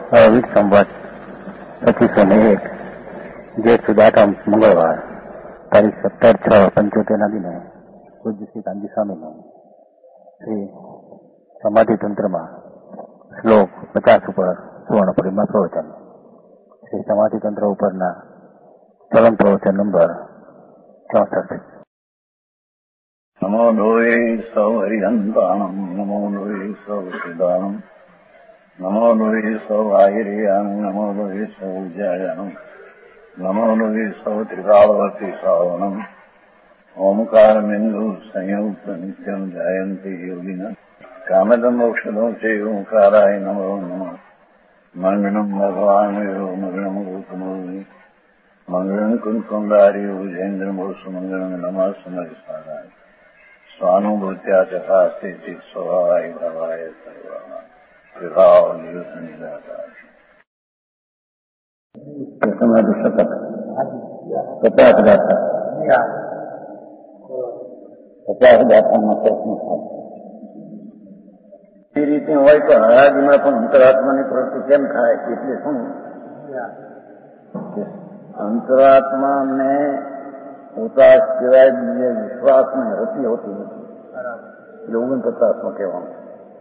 વિક સંવત 2501 જે સુદાતમ મંગળવાર તારીખ 17/6/75 દિને પૂજ્ય શ્રી કાનજી સ્વામીનું શ્રી સમાધિ તંત્રમાં શ્લોક 50 ઉપર સુવર્ણ પરિમાં પ્રવચન. શ્રી સમાધિ તંત્ર ઉપરના ચલન પ્રવચન નંબર 64. નમો લોહે સૌ હરિહંતાણમ, નમો લોહે સૌ સિદ્ધાણમ, નમો લોહે સૌ આહિર્યાણમ, નમો લોહે સૌ જયાણમ, નમો લોહે સૌ ત્રિકાળવતી શ્રાવણમ, ઓમકાર બિંદુ સંયુક્ત નિત્યમ જાયંતિ યોગિન કામદમ મોક્ષદો છે ઓંકારાય નમો નમઃ. મંગળમ ભગવાન મંગળમ ગોતમોહિ મંગળમ કુંકુંડારી ઉજેન્દ્રમો સુમંગળમ નમઃ સમરિસારાય સ્વાનુભૂત્યા તથા સ્થિતિ સ્વભાવાય ભવાય સર્વના વિભાવ નિયુત નિરાકાર. સમાધિ શપથ 50 ગાથા 50 ગાથામાં પ્રશ્ન થાય. એ રીતે હોય તો હરાજીમાં પણ અંતરાત્માની પ્રવૃત્તિ કેમ થાય? એટલે શું? અંતરાત્માને પોતા સિવાય બીજે વિશ્વાસની રતિ હોતી નથી. એટલે 49માં કહેવાનું.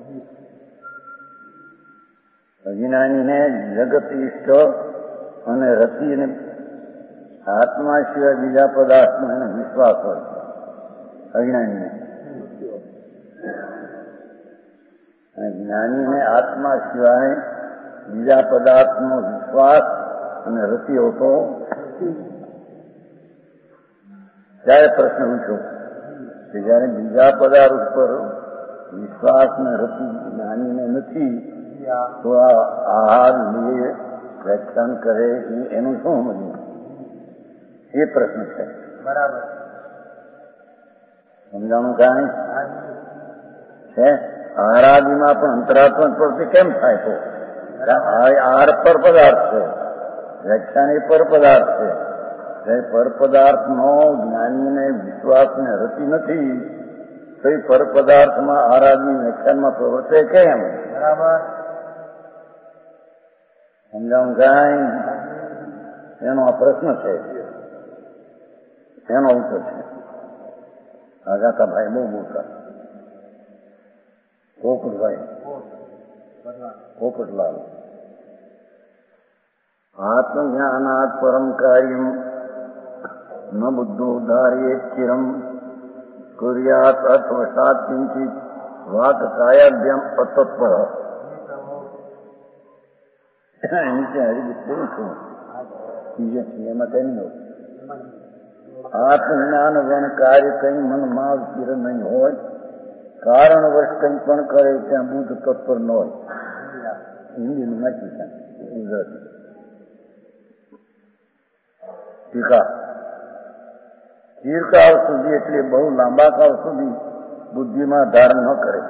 અજ્ઞાનીને જગત ઈષ્ટ અને રતિ અને આત્મા સિવાય બીજા પદાર્થમાં એને વિશ્વાસ હોય છે અજ્ઞાનીને. જ્ઞાનીને આત્મા સિવાય બીજા પદાર્થનો વિશ્વાસ અને રતિ હોતો. ત્યારે પ્રશ્ન પૂછ્યો કે જયારે બીજા પદાર્થ ઉપર વિશ્વાસ ને રતિ જ્ઞાનીને નથી તો આ આહાર લે વ્યાખ્યાન કરે એનું શું સમજવું? એ પ્રશ્ન છે. બરાબર સમજાણું? કાંઈ છે? આહારાદિમાં પણ અંતરાત્મા પ્રવૃત્તિ કેમ થાય? તો આહાર પર પદાર્થ છે, વ્યાખ્યાન એ પર પદાર્થ છે. પર પદાર્થનો જ્ઞાનીને વિશ્વાસને રતિ નથી તો એ પર પદાર્થમાં આહારાદિ વ્યાખ્યાનમાં પ્રવર્તે કેમ? બરાબર સમજાવું? કાંઈ એનો આ પ્રશ્ન છે, એનો ઉત્તર છે. આગાતા ભાઈ બહુ મોટા પોપટભાઈ પોપટલાલ. આત્મજ્ઞાનાત પરમ કાર્યમ ન બુદ્ધોદ્ધાર્યે ચિરમ કુર્યાત અર્થવશાત કિંચિત વાક કાયાભ્યામ અતત્પર. નીચે હરિભૂ છું બીજે એમાં કઈ નહીં. આત્મજ્ઞાન વન કાર્ય કઈ મનમાં સ્થિર નહીં હોય, કારણ વર્ષ કંઈ પણ કરે ત્યાં બુદ્ધ તત્પર ન હોય. હિન્દીનું નાખી છે ગુજરાતી ટીકા. ચીરકાળ સુધી એટલે બહુ લાંબા કાળ સુધી બુદ્ધિમાં ધારણ ન કરે.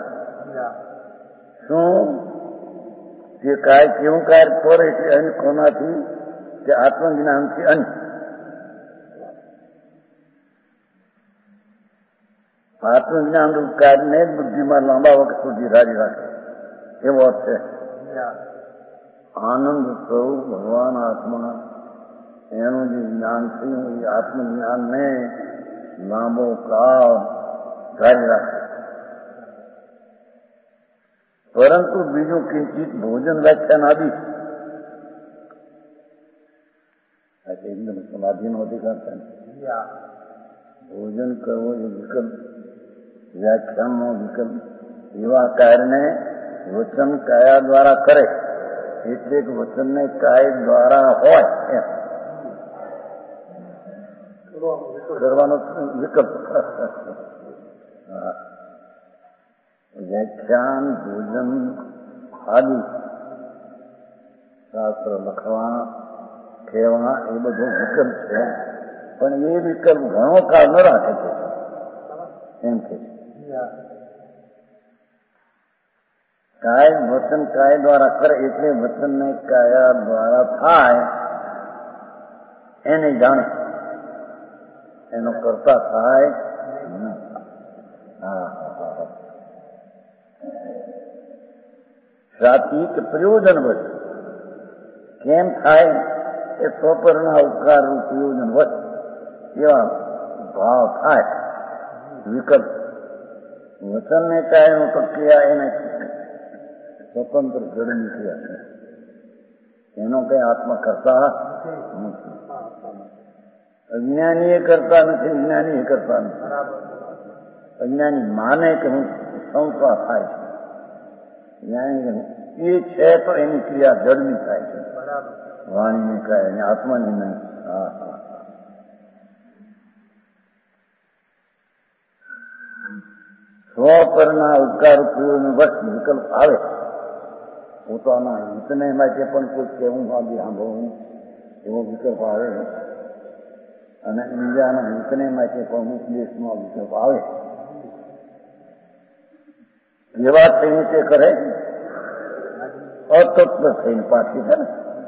શું તે કાય કેવું કાર્ય પર એટલે અન્ય કોનાથી? કે આત્મજ્ઞાનથી અન્ય. આત્મજ્ઞાન રૂપ કાર્યને જ બુદ્ધિમાં લાંબા વખત સુધી ધારી રાખે એવો છે. આનંદ સ્વરૂપ ભગવાન આત્મા એનું જે જ્ઞાન થયું એ આત્મજ્ઞાનને લાંબો કાળ ધારી રાખે. પરંતુ બીજું કિંચિત ભોજન વ્યાખ્યાન આદિ એકદમ સમાધિનો અધિકાર થાય. ભોજન કરવો એ વિકલ્પ, વ્યાખ્યાનનો વિકલ્પ. એવા કાર્યને વચન કાયા દ્વારા કરે એટલે કે વચનને કાય દ્વારા હોય એમ કરવાનો વિકલ્પ. વ્યાખ્યાન ભોજન આદિ શાસ્ત્ર લખવા કહેવા એ બધો વિકલ્પ છે, પણ એ વિકલ્પ ઘણો કાળ ન રાખે છે એમ કે છે. કાય વચન કાય દ્વારા કરે એટલે વચનને કાયા દ્વારા થાય એને જાણે, એનો કરતા થાય. સાથી કે પ્રયોજન વચ કેમ થાય એ સ્વપરના ઉપકાર રૂપ યોજન વચ એવા ભાવ થાય. વિકલ્પ વચનને કાયમ પ્રક્રિયા એને સ્વતંત્ર જડની ક્રિયા છે. એનો કઈ આત્મા કરતા નથી. અજ્ઞાની એ કરતા નથી, જ્ઞાની એ કરતા નથી. અજ્ઞાની માને કે હું સંસ્કાર થાય છે, જ્ઞાની એ છે તો એની ક્રિયા જડની થાય છે, વાણીની કાય અને આત્માની નહીં. હા હા સ્વ પરના ઉપકાર ઉપયોગનો વસ્ત વિકલ્પ આવે. પોતાના હિતને માટે પણ કોઈ કહેવું આદિ સાંભળવું એવો વિકલ્પ આવે અને બીજાના હિતને માટે પણ ઉપદેશનો વિકલ્પ આવે. એવા થઈને તે કરે અતત્વ થઈને પાછી છે ને.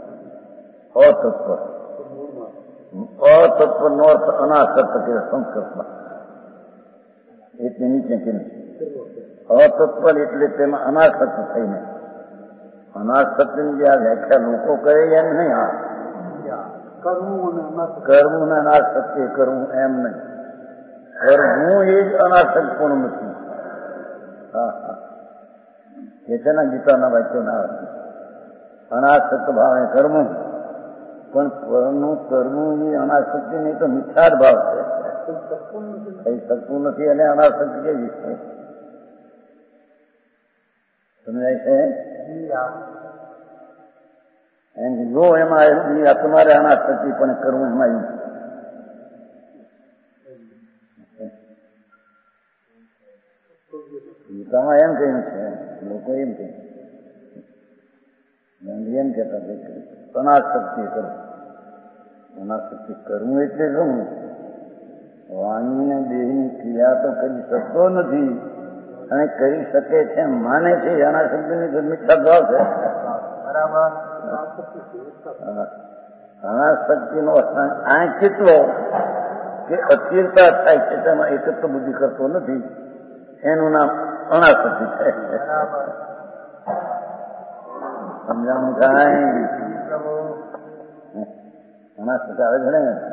અતત્વ નો અર્થ અનાસક્ત કે સંસ્કૃતમાં એટલે નીચે કે અતત્વ એટલે તેમાં અનાસક્ત થઈને. અનાસક્તિની જે આ વ્યાખ્યા લોકો કરે એમ નહીં. હા કરવું ને અનાસક્તિ કરવું એમ નહીં. કરવું એ જ અનાસક્ત પણ નથી. હા હા એ છે ને ગીતાના વાક્યો ના અનાસક્ત ભાવે કરવું, પણ પરનું કરવું એ અનાસક્તિ નહીં તો મિથ્યાર ભાવ છે. કઈ શકતું નથી અને અનાસક્તિ કેવી છે સમજાય છે. જો એમાં તમારે અનાસક્તિ પણ કરવું એમાં ગીતામાં એમ કહ્યું છે. લોકો એમ કહે એમ કહેતા અનાસક્તિ કરવું. અનાસક્તિ કરવું એટલે શું? વાણીને દેહની ક્રિયા તો કરી શકતો નથી અને કરી શકે છે માને છે. અનાસક્તિની તો મિથ્યા ભાવ છે. અનાસક્તિનો આ કેટલો કે અસ્થિરતા થાય છે તેમાં એકત્વ બુદ્ધિ કરતો નથી, એનું નામ અનાસક્તિ છે. સમજાણું કાંઈ અનાસક્તિ આવે છે ને.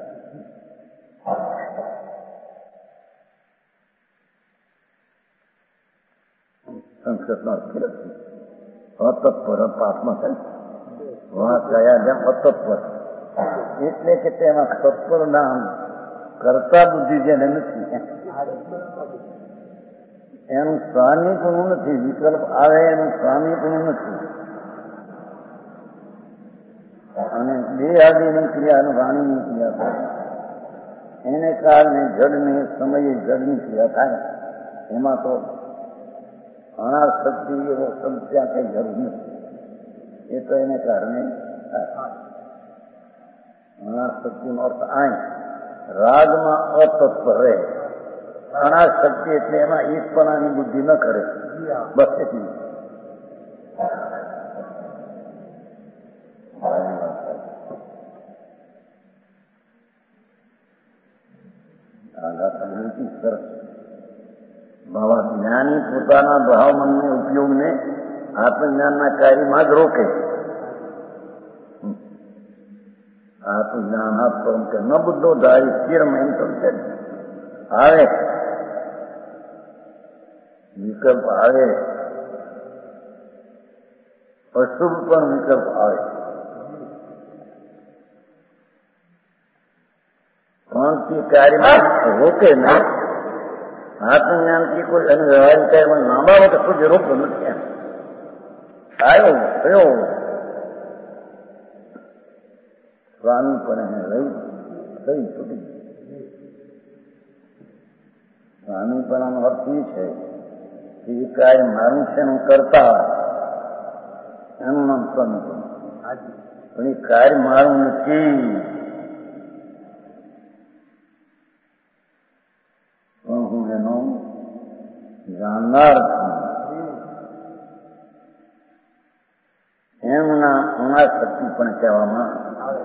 સંસ્કૃતનો અતત્પર પાઠમાં છે કયા જેમ અતત્પર એટલે કે તેમાં તત્પર નામ કરતા બુદ્ધિ જેને નથી એનું સ્વામીપણું નથી. વિકલ્પ આવે એનું સ્વામીપણું નથી. અને બે આદિની ક્રિયા વાણીની ક્રિયા થાય એને કારણે જડની સમયે જડની ક્રિયા થાય. એમાં તો અનાસક્તિ એવો શબ્દ ત્યાં કઈ જરૂર નથી. એ તો એને કારણે અનાસક્તિનો અર્થ આય રાગમાં અતત્પર રહે. અનાસક્તિ એટલે એમાં ઈશપણાની બુદ્ધિ ન કરે. બસ એટલી. સરસ બાબા જ્ઞાની પોતાના ભાવ મનને ઉપયોગને આત્મજ્ઞાનના કાર્યમાં જ રોકે. આત્મજ્ઞાન પરમ કે ન બુદ્ધો ધારી સ્થિરમાં એમ આવે વિકલ્પ આવે, અશુભ પણ વિકલ્પ આવે, પણ તે કાર્યમાં રોકે નહીં. આત્મજ્ઞાનથી કોઈ અને વ્યવહારિક કાર્યમાં લાંબા વખત સુધી રોકતો નથી. આવ્યો થયો સ્વામી પણ એને રહી કઈ છૂટી. સ્વામી પણ અર્થ એ છે કે એ કાર્ય મારું છે એનું કરતા એનું નામ સ્વામી પણ એ કાર્ય મારું નથી. પણ હું એનો જાણનાર છું. એમના અનાસક્તિ પણ કહેવામાં આવે.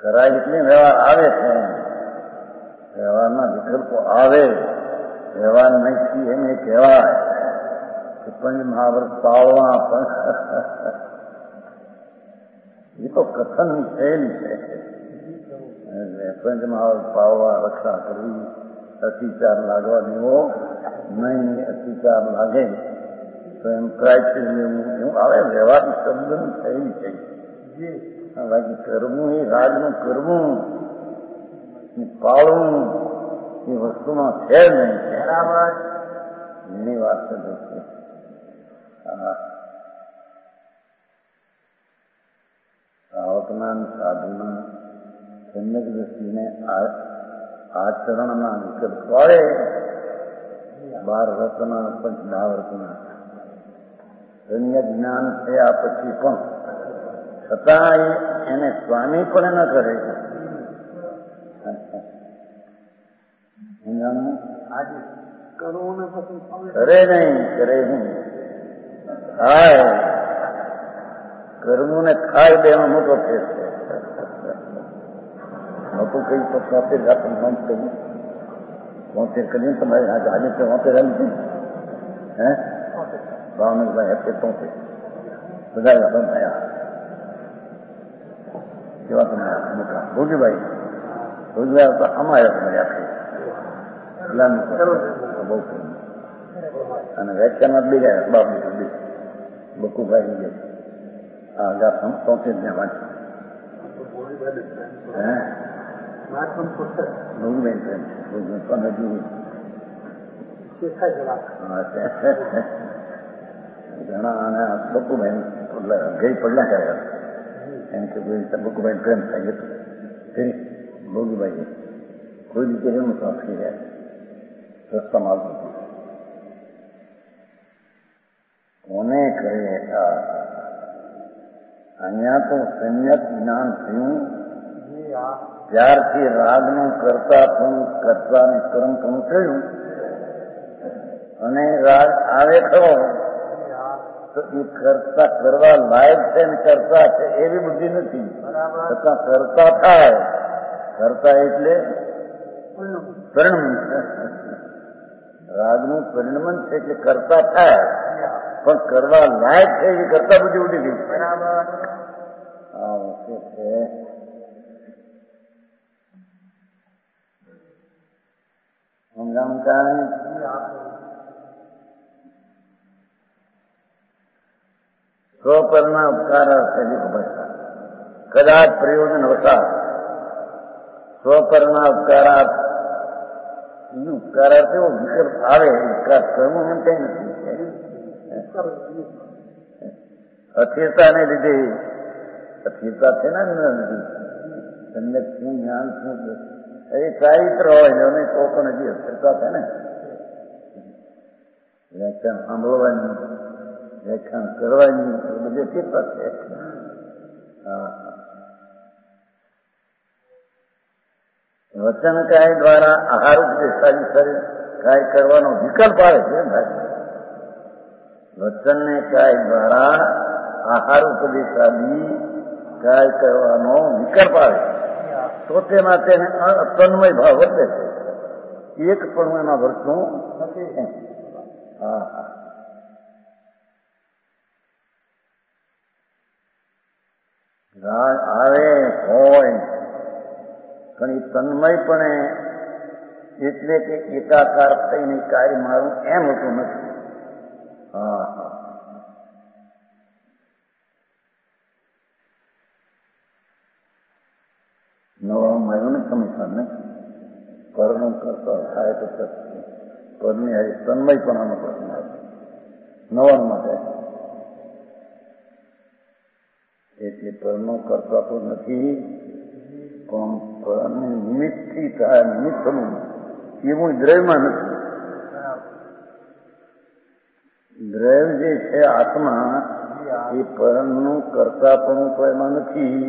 ખરા એટલે વ્યવહાર આવે છે, વ્યવહારના વિકલ્પો આવે, વ્યવહાર નહીં એને કહેવાય પંચ મહાવ્રત પાળવા પણ એ તો કથન થયેલ છે. પંચ મહાવ્રત પાળવા, રક્ષા કરવી, અતિચાર લાગવા દેવો નહીં, અતિચાર લાગે તો એમ પ્રાયશ્ચિત લેવું, એવું આવે. વ્યવહાર શબ્દનું થયેલ છે. બાકી કરવું એ રાજનું કરવું પાળવું એ વસ્તુમાં છે જ નહીં. બરાબર એની વાત છે. સાવકના સાધુના સમ્યક દ્રષ્ટિને આચરણના વિકલ્પ આવે, 12 રત્ના પંચ મહાવ્રતના સમ્યક જ્ઞાન થયા પછી પણ છતાં એને સ્વામી પણ ન કરે. કરે નહીં ખાય, કરવું ને ખાય બેનો મોટો ફેર છે. મોટું કઈ તો 73 આપણું નામ કહ્યું, 73 કર્યું તમારે આજે 73 આવી હે ભાવનગરભાઈ 73 બધા થયા. કેવા તમે મોટા ભોજભાઈ તો અમારે તમારે આખી બહુ અને વ્યાખ્યામાં બે ગયા બાબુ બકુભાઈ બે આ ગા 73 ને વાંચી ભોગબેન પ્રેમ પણ હજુ ઘણા અને બકુભાઈ ગઈ પડલા કર્યા એમ કે બકુભાઈ પ્રેમ થાય હતું ફરી ભોગીભાઈ કોઈ રીતે એવું તો આપી રહ્યા રસ્તામાં આવતું કોને કહે. અહીંયા તો સમ્યક જ્ઞાન થયું ત્યારથી રાગનું કરતા પણ કરતા ને કર્મ પણ થયું અને રાગ આવે ખરો તો એ કરતા કરવા લાયક છે ને કરતા છે એવી બુદ્ધિ નથી. છતાં કરતા થાય, કરતા એટલે પરિણમન. રાગનું પરિણમન છે કે કરતા થાય પણ કરવા લાયક છે એ કરતા બુદ્ધિ ઉડી ગઈ. આ વસ્તુ છે. સમજામતા સ્વપરના ઉપકાર કદાચ પ્રયોજન વસાત સ્વપરના ઉપકારાર્થ ઉપકારાર્થ એવો વિકલ્પ આવે, ઉપકાર કરવું એમ કઈ નથી. અસ્થિરતાને લીધે અસ્થિરતા છે ને સમ્યક શું જ્ઞાન શું એ ચારિત્ર હોય ને તો પણ હજી અસ્થિરતા છે ને. વ્યાખ્યાન સાંભળવાની, વ્યાખ્યાન કરવાની બધી અસ્થિરતા છે. વચન કાય દ્વારા આહાર ઉપદેશાદી શરીર કાય કરવાનો વિકલ્પ આવે છે. વચનને કાય દ્વારા આહાર ઉપદેશાદી કાય કરવાનો વિકલ્પ આવે તો તેમાં તેને તન્મય ભાવ વર્તે છે. એક પણ એમાં વર્તતું નથી. રાગ આવે હોય પણ એ તન્મયપણે એટલે કે એકાકાર થઈને કાર્ય મારું એમ હોતું નથી. નવા મળ્યું ને સમજતા ને પરનું કરતા થાય તો પરની આવી તન્મયપણાનો પ્રશ્ન આવે નવા માટે. એટલે પરનો કરતા તો નથી પણ પરને નિમિત્તથી થાય, નિમિત્તનું એવું દ્રવ્યમાં નથી. દ્રવ્ય જે છે આત્મા એ પરનું કરતાપણું તો એમાં નથી.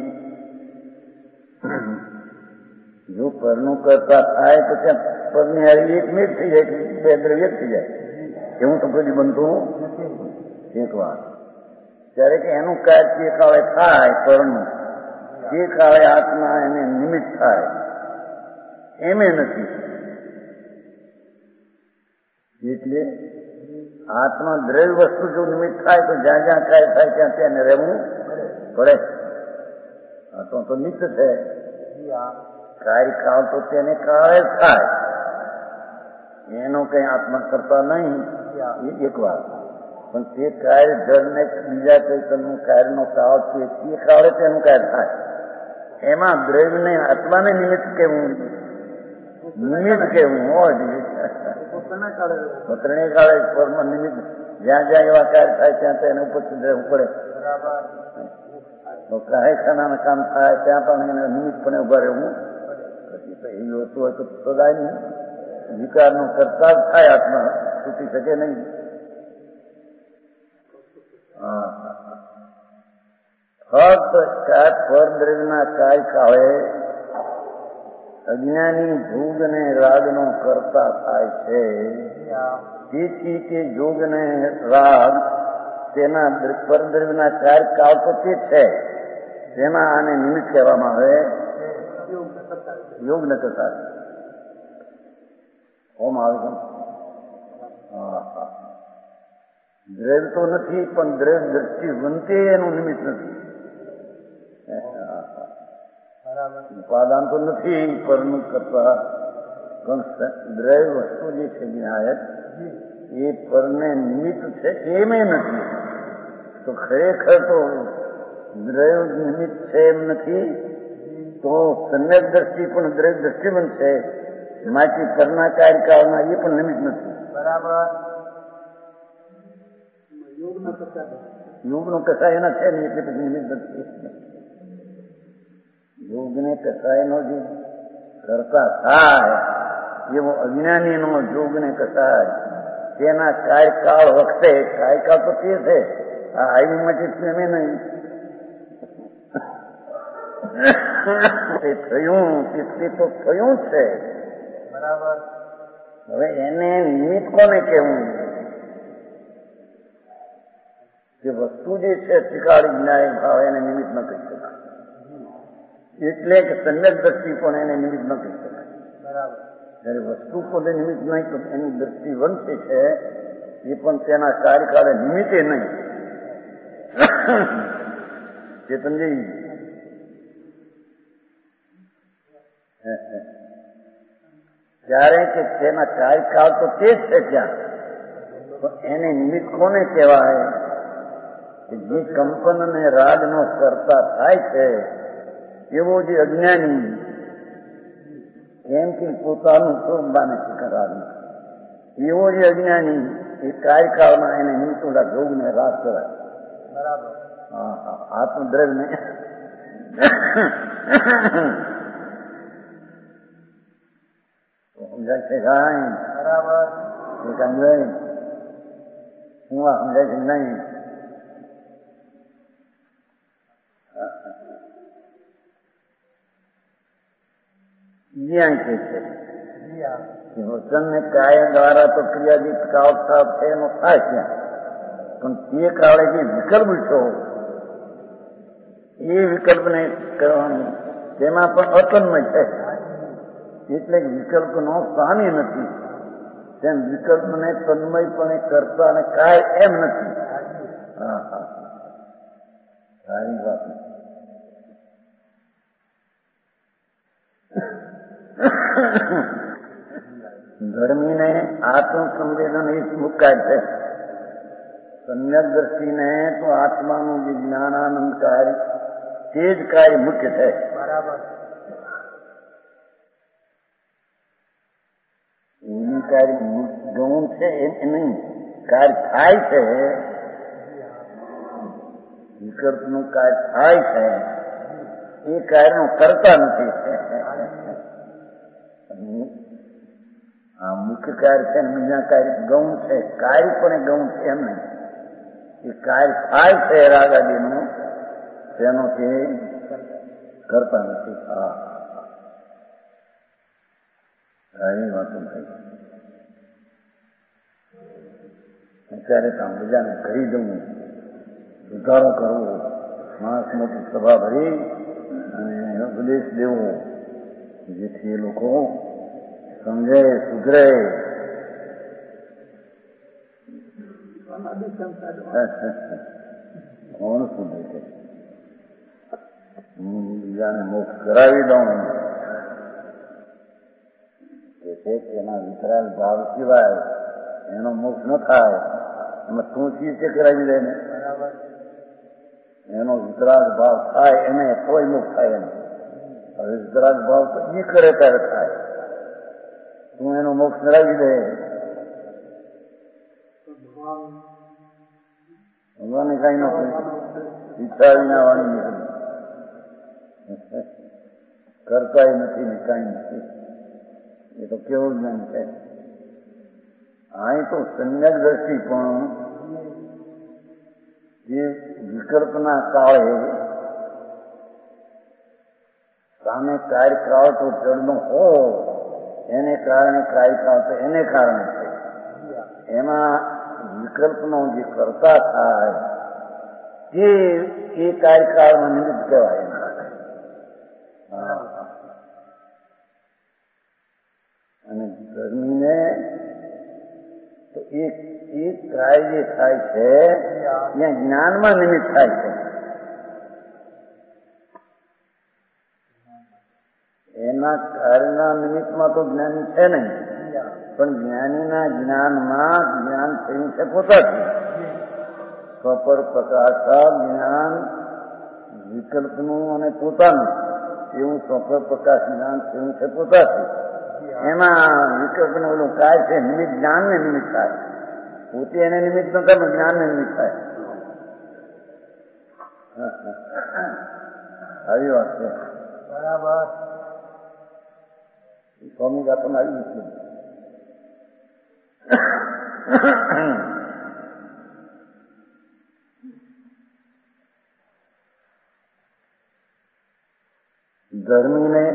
જો પરનું કરતા થાય તો ત્યાં પરની હારી એક મિનિટ થઈ જાય, બે દ્રવ્ય થઈ જાય, એવું તો કદી બનતું એક વાત. ત્યારે કે એનું કાર્ય કાળે થાય પરનું તે કાળે આત્મા એને નિમિત્ત થાય એમે નથી. એટલે આત્મા દ્રવ્ય વસ્તુ જો નિમિત્ત થાય તો જ્યાં જ્યાં કાર્ય થાય ત્યાં તેને રહેવું પડે. તો નિત્ય છે. કાર્ય કાળ તો તેને કાળે જ થાય, એનો કઈ આત્મા કરતા નહીં એ એક વાત. પણ તે કાર્ય જળને બીજા ચૈતનનું કાર્યનો કાળ છે તે કાળે તેનું કાર્ય થાય. એમાં દ્રવ્યને આત્માને નિમિત્ત કેવું હોય ત્રણેય કાળે કર્મ નિમિત્ત જ્યાં જ્યાં એવા કાર્ય થાય ત્યાં તેને ઉપસ્થિત રહેવું પડે. તો કારખાનાનું કામ થાય ત્યાં પણ એને નિમિત્તપણે ઉભા રહેવું પછી એ હોતું હોય તો સદાય નહીં વિકારનો કરતા જ થાય, આત્મા છૂટી શકે નહીં. ફક્ત પરદ્રવ્યના કાર્ય કાળે અજ્ઞાની જોગ ને રાગનો કરતા થાય છે. તેથી કે જોગ ને રાગ તેના પરદ્રવ્યના કાર્ય કાળ તો તે છે, તેમાં આને નિમિત્ત કહેવામાં આવે યોગ ન કરતા. ઓમ આવે દ્રવ્ય તો નથી, પણ દ્રવ્ય દ્રષ્ટિ વંતે એનું નિમિત્ત નથી. ઉપાદાન તો નથી પરનું કરતા, પણ દ્રવ્ય વસ્તુ જે છે વિનાયક એ પરને નિમિત્ત છે એમે નથી. તો ખરેખર તો દ્રવ્ય નિમિત્ત છે એમ નથી, તો સમ્યક દ્રષ્ટિ પણ દ્રવ્ય દ્રષ્ટિબંધ છે, માથી પરના કાર્યકાળમાં એ પણ નિમિત્ત નથી. બરાબર. યોગનો કસાય એના છે નહીં એટલે પછી નિમિત્ત નથી. યોગને કસાયનો જે કરતા થાય એવો અજ્ઞાનીનો યોગને કસાય તેના કાર્યકાળ વખતે કાર્યકાળ તો તે છે, આ આયુમાંથી એમે નહીં તે થયું તે તો થયું છે. બરાબર. હવે એને નિમિત્ત કોને કહેવું? જે વસ્તુ જે છે ત્રિકાળી જ્ઞાય ભાવ એને નિમિત્ત ન કહી શકાય. એટલે કે સમ્યક દ્રષ્ટિ પણ એને નિમિત્ત ન કહી શકાય. બરાબર. જયારે વસ્તુ પોતે નિમિત્ત નહીં તો એની દ્રષ્ટિ વંશે છે એ પણ તેના કાર્યકાળે નિમિત્તે નહીં. ચેતનજી ત્યારે કે તેના કાર્યકાળ તો તે જ છે ત્યાં, તો એને નિમિત્ત કોને કહેવાય? જે કંપન અને રાગનો કરતા થાય છે એવો જે અજ્ઞાની એમ કે પોતાનું સ્વરૂપ માને છે રાગનું, એવો જે અજ્ઞાની એ કાર્યકાળમાં એને નિમિત્તોડા જોગને રાગ કરાય. બરાબર. આત્મદ્રવ્યને સમજાય છે કાંઈ? બરાબર. એ સમજાય હું આ સમજાય છે નહીં? જ્યાં કે છે વચન ને કાય દ્વારા તો ક્રિયાદિત કાળ છે એનો થાય ત્યાં, પણ તે કાળે જે વિકલ્પ છો એ વિકલ્પને કરવાનું તેમાં પણ અતન્મય છે. એટલે વિકલ્પનો સ્વામી નથી, તેમ વિકલ્પને તન્મયપણે કરતા અને કાય એમ નથી. સારી વાત. ધર્મીને આત્મસંવેદન એ મુકાય છે, સમ્યક દ્રષ્ટિને તો આત્માનું જે જ્ઞાનાનંદ કાર્ય તે જ કાર્ય મુખ્ય છે. બરાબર. એનું કાર્ય ગૌણ છે એ નહીં, કાર્ય થાય છે, વિકલ્પનું કાર્ય થાય છે એ કાર્યનો કરતા નથી. આ મુખ્ય કાર્ય છે બીજા કાર્ય ગૌણ છે, કાર્ય પણ એ ગૌણ છે એમ નહીં. એ કાર્ય થાય છે રાગાદીનું તેનો તે કરતા નથી. સારી વાતો થઈ. અત્યારે તો બીજાને કહી દઉં સુધારો કરવો, માણસ મોટી સભા ભરી અને ઉપદેશ દેવો જેથી એ લોકો સમજે, સુધરે. કોણ સુધરે છે? હું બીજાને મોક્ષ કરાવી દઉં કે એના વિતરાગ ભાવ સિવાય એનો મોક્ષ ન થાય. એમાં તું ચીજ કરાવી દે ને, એનો વિતરાગ ભાવ થાય એને કોઈ મોક્ષ થાય એને. હવે વિતરાગ ભાવ તો એ કરે ત્યારે થાય. તું એનો મોક્ષ કરાવી દે. ભગવાને કઈ ન ઈચ્છા વિના વાણી નીકળી કરતા નથી ને કઈ નથી. એ તો કેવું જ્ઞાન છે. અહીં તો સમ્યક દ્રષ્ટિ પણ જે વિકલ્પના કાળે સામે કાર્યકાળ તો જળનો હો એને કારણે કાર્યકાળ તો એને કારણે છે. એમાં વિકલ્પનો જે કરતા થાય તે એ કાર્યકાળમાં નિમિત્ત કહેવાય. અને ગરમીને તો એ કાર્ય જે થાય છે ત્યાં જ્ઞાનમાં નિમિત્ત થાય છે. એના કાર્યના નિમિત્તમાં તો જ્ઞાની છે નહીં, પણ જ્ઞાનીના જ્ઞાનમાં જ્ઞાન થયું છે પોતાથી. સ્વપર પ્રકાશા જ્ઞાન વિકલ્પનું અને પોતાનું એવું સ્વપર પ્રકાશ જ્ઞાન થયું છે પોતાથી. એમાં વિકલ્પનું ઓલું કાર્ય છે નિમિત્ત, જ્ઞાનને નિમિત્ત થાય. પોતે એને નિમિત્ત ન થાય, જ્ઞાનને નિમિત્ત થાય. આવી વાત છે. બરાબર. સ્વામી આપણને આવી નથી. ગરમીને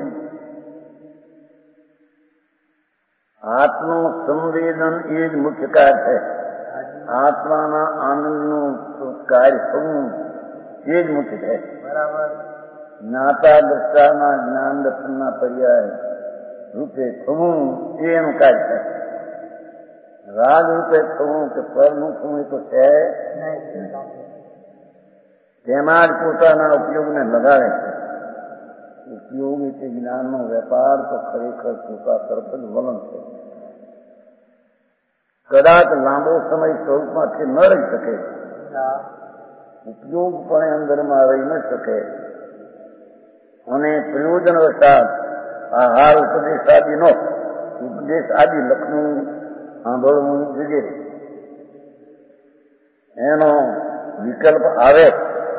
આત્મનું સંવેદન એ જ મુખ્ય કાર્ય છે. આત્માના આનંદનું કાર્ય થવું એ જ મુખ્ય છે. બરાબર. જ્ઞાતા દ્રષ્ટાના જ્ઞાન દર્શનના પર્યાય રૂપે થવું એ એનું કાર્ય છે. રાગ રૂપે થવું કે પરનું થવું એ તો છે. તેમાં જ પોતાના ઉપયોગને લગાવે છે. ઉપયોગ એટલે જ્ઞાનનો વેપાર તો ખરેખર પોતા તરફ જ વલણ છે. કદાચ લાંબો સમય સ્વરૂપમાંથી ન રહી શકે, ઉપયોગ પણ અંદરમાં રહી ન શકે, અને પ્રયોજન વસાત આહાર ઉપદેશ આદિનો ઉપદેશ આદિ લખવું, સાંભળવું વગેરે એનો વિકલ્પ આવે.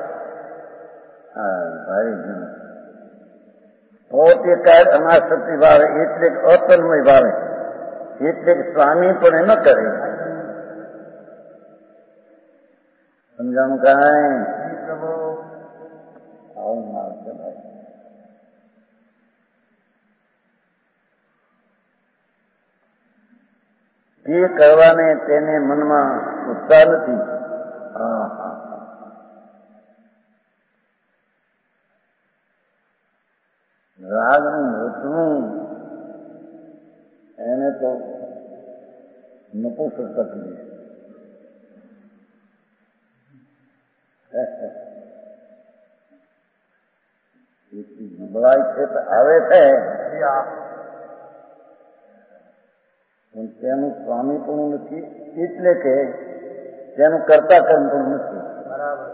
પોતે કાંઈ અનાસક્તિ ભાવે એટલે અતન્મય ભાવે એટલે સ્વામી પણ ન કરે. સમજાણું કાંઈ? આવું માર છે ભાઈ. તે કરવાને તેને મનમાં ઉત્સાહ નથી. રાગનું રચવું એને તો નપુંસકતા કીધી. નબળાઈ છે તો આવે છે, પણ તેનું સ્વામી પણ નથી, એટલે કે તેનું કરતા કર્મ પણ નથી. બરાબર.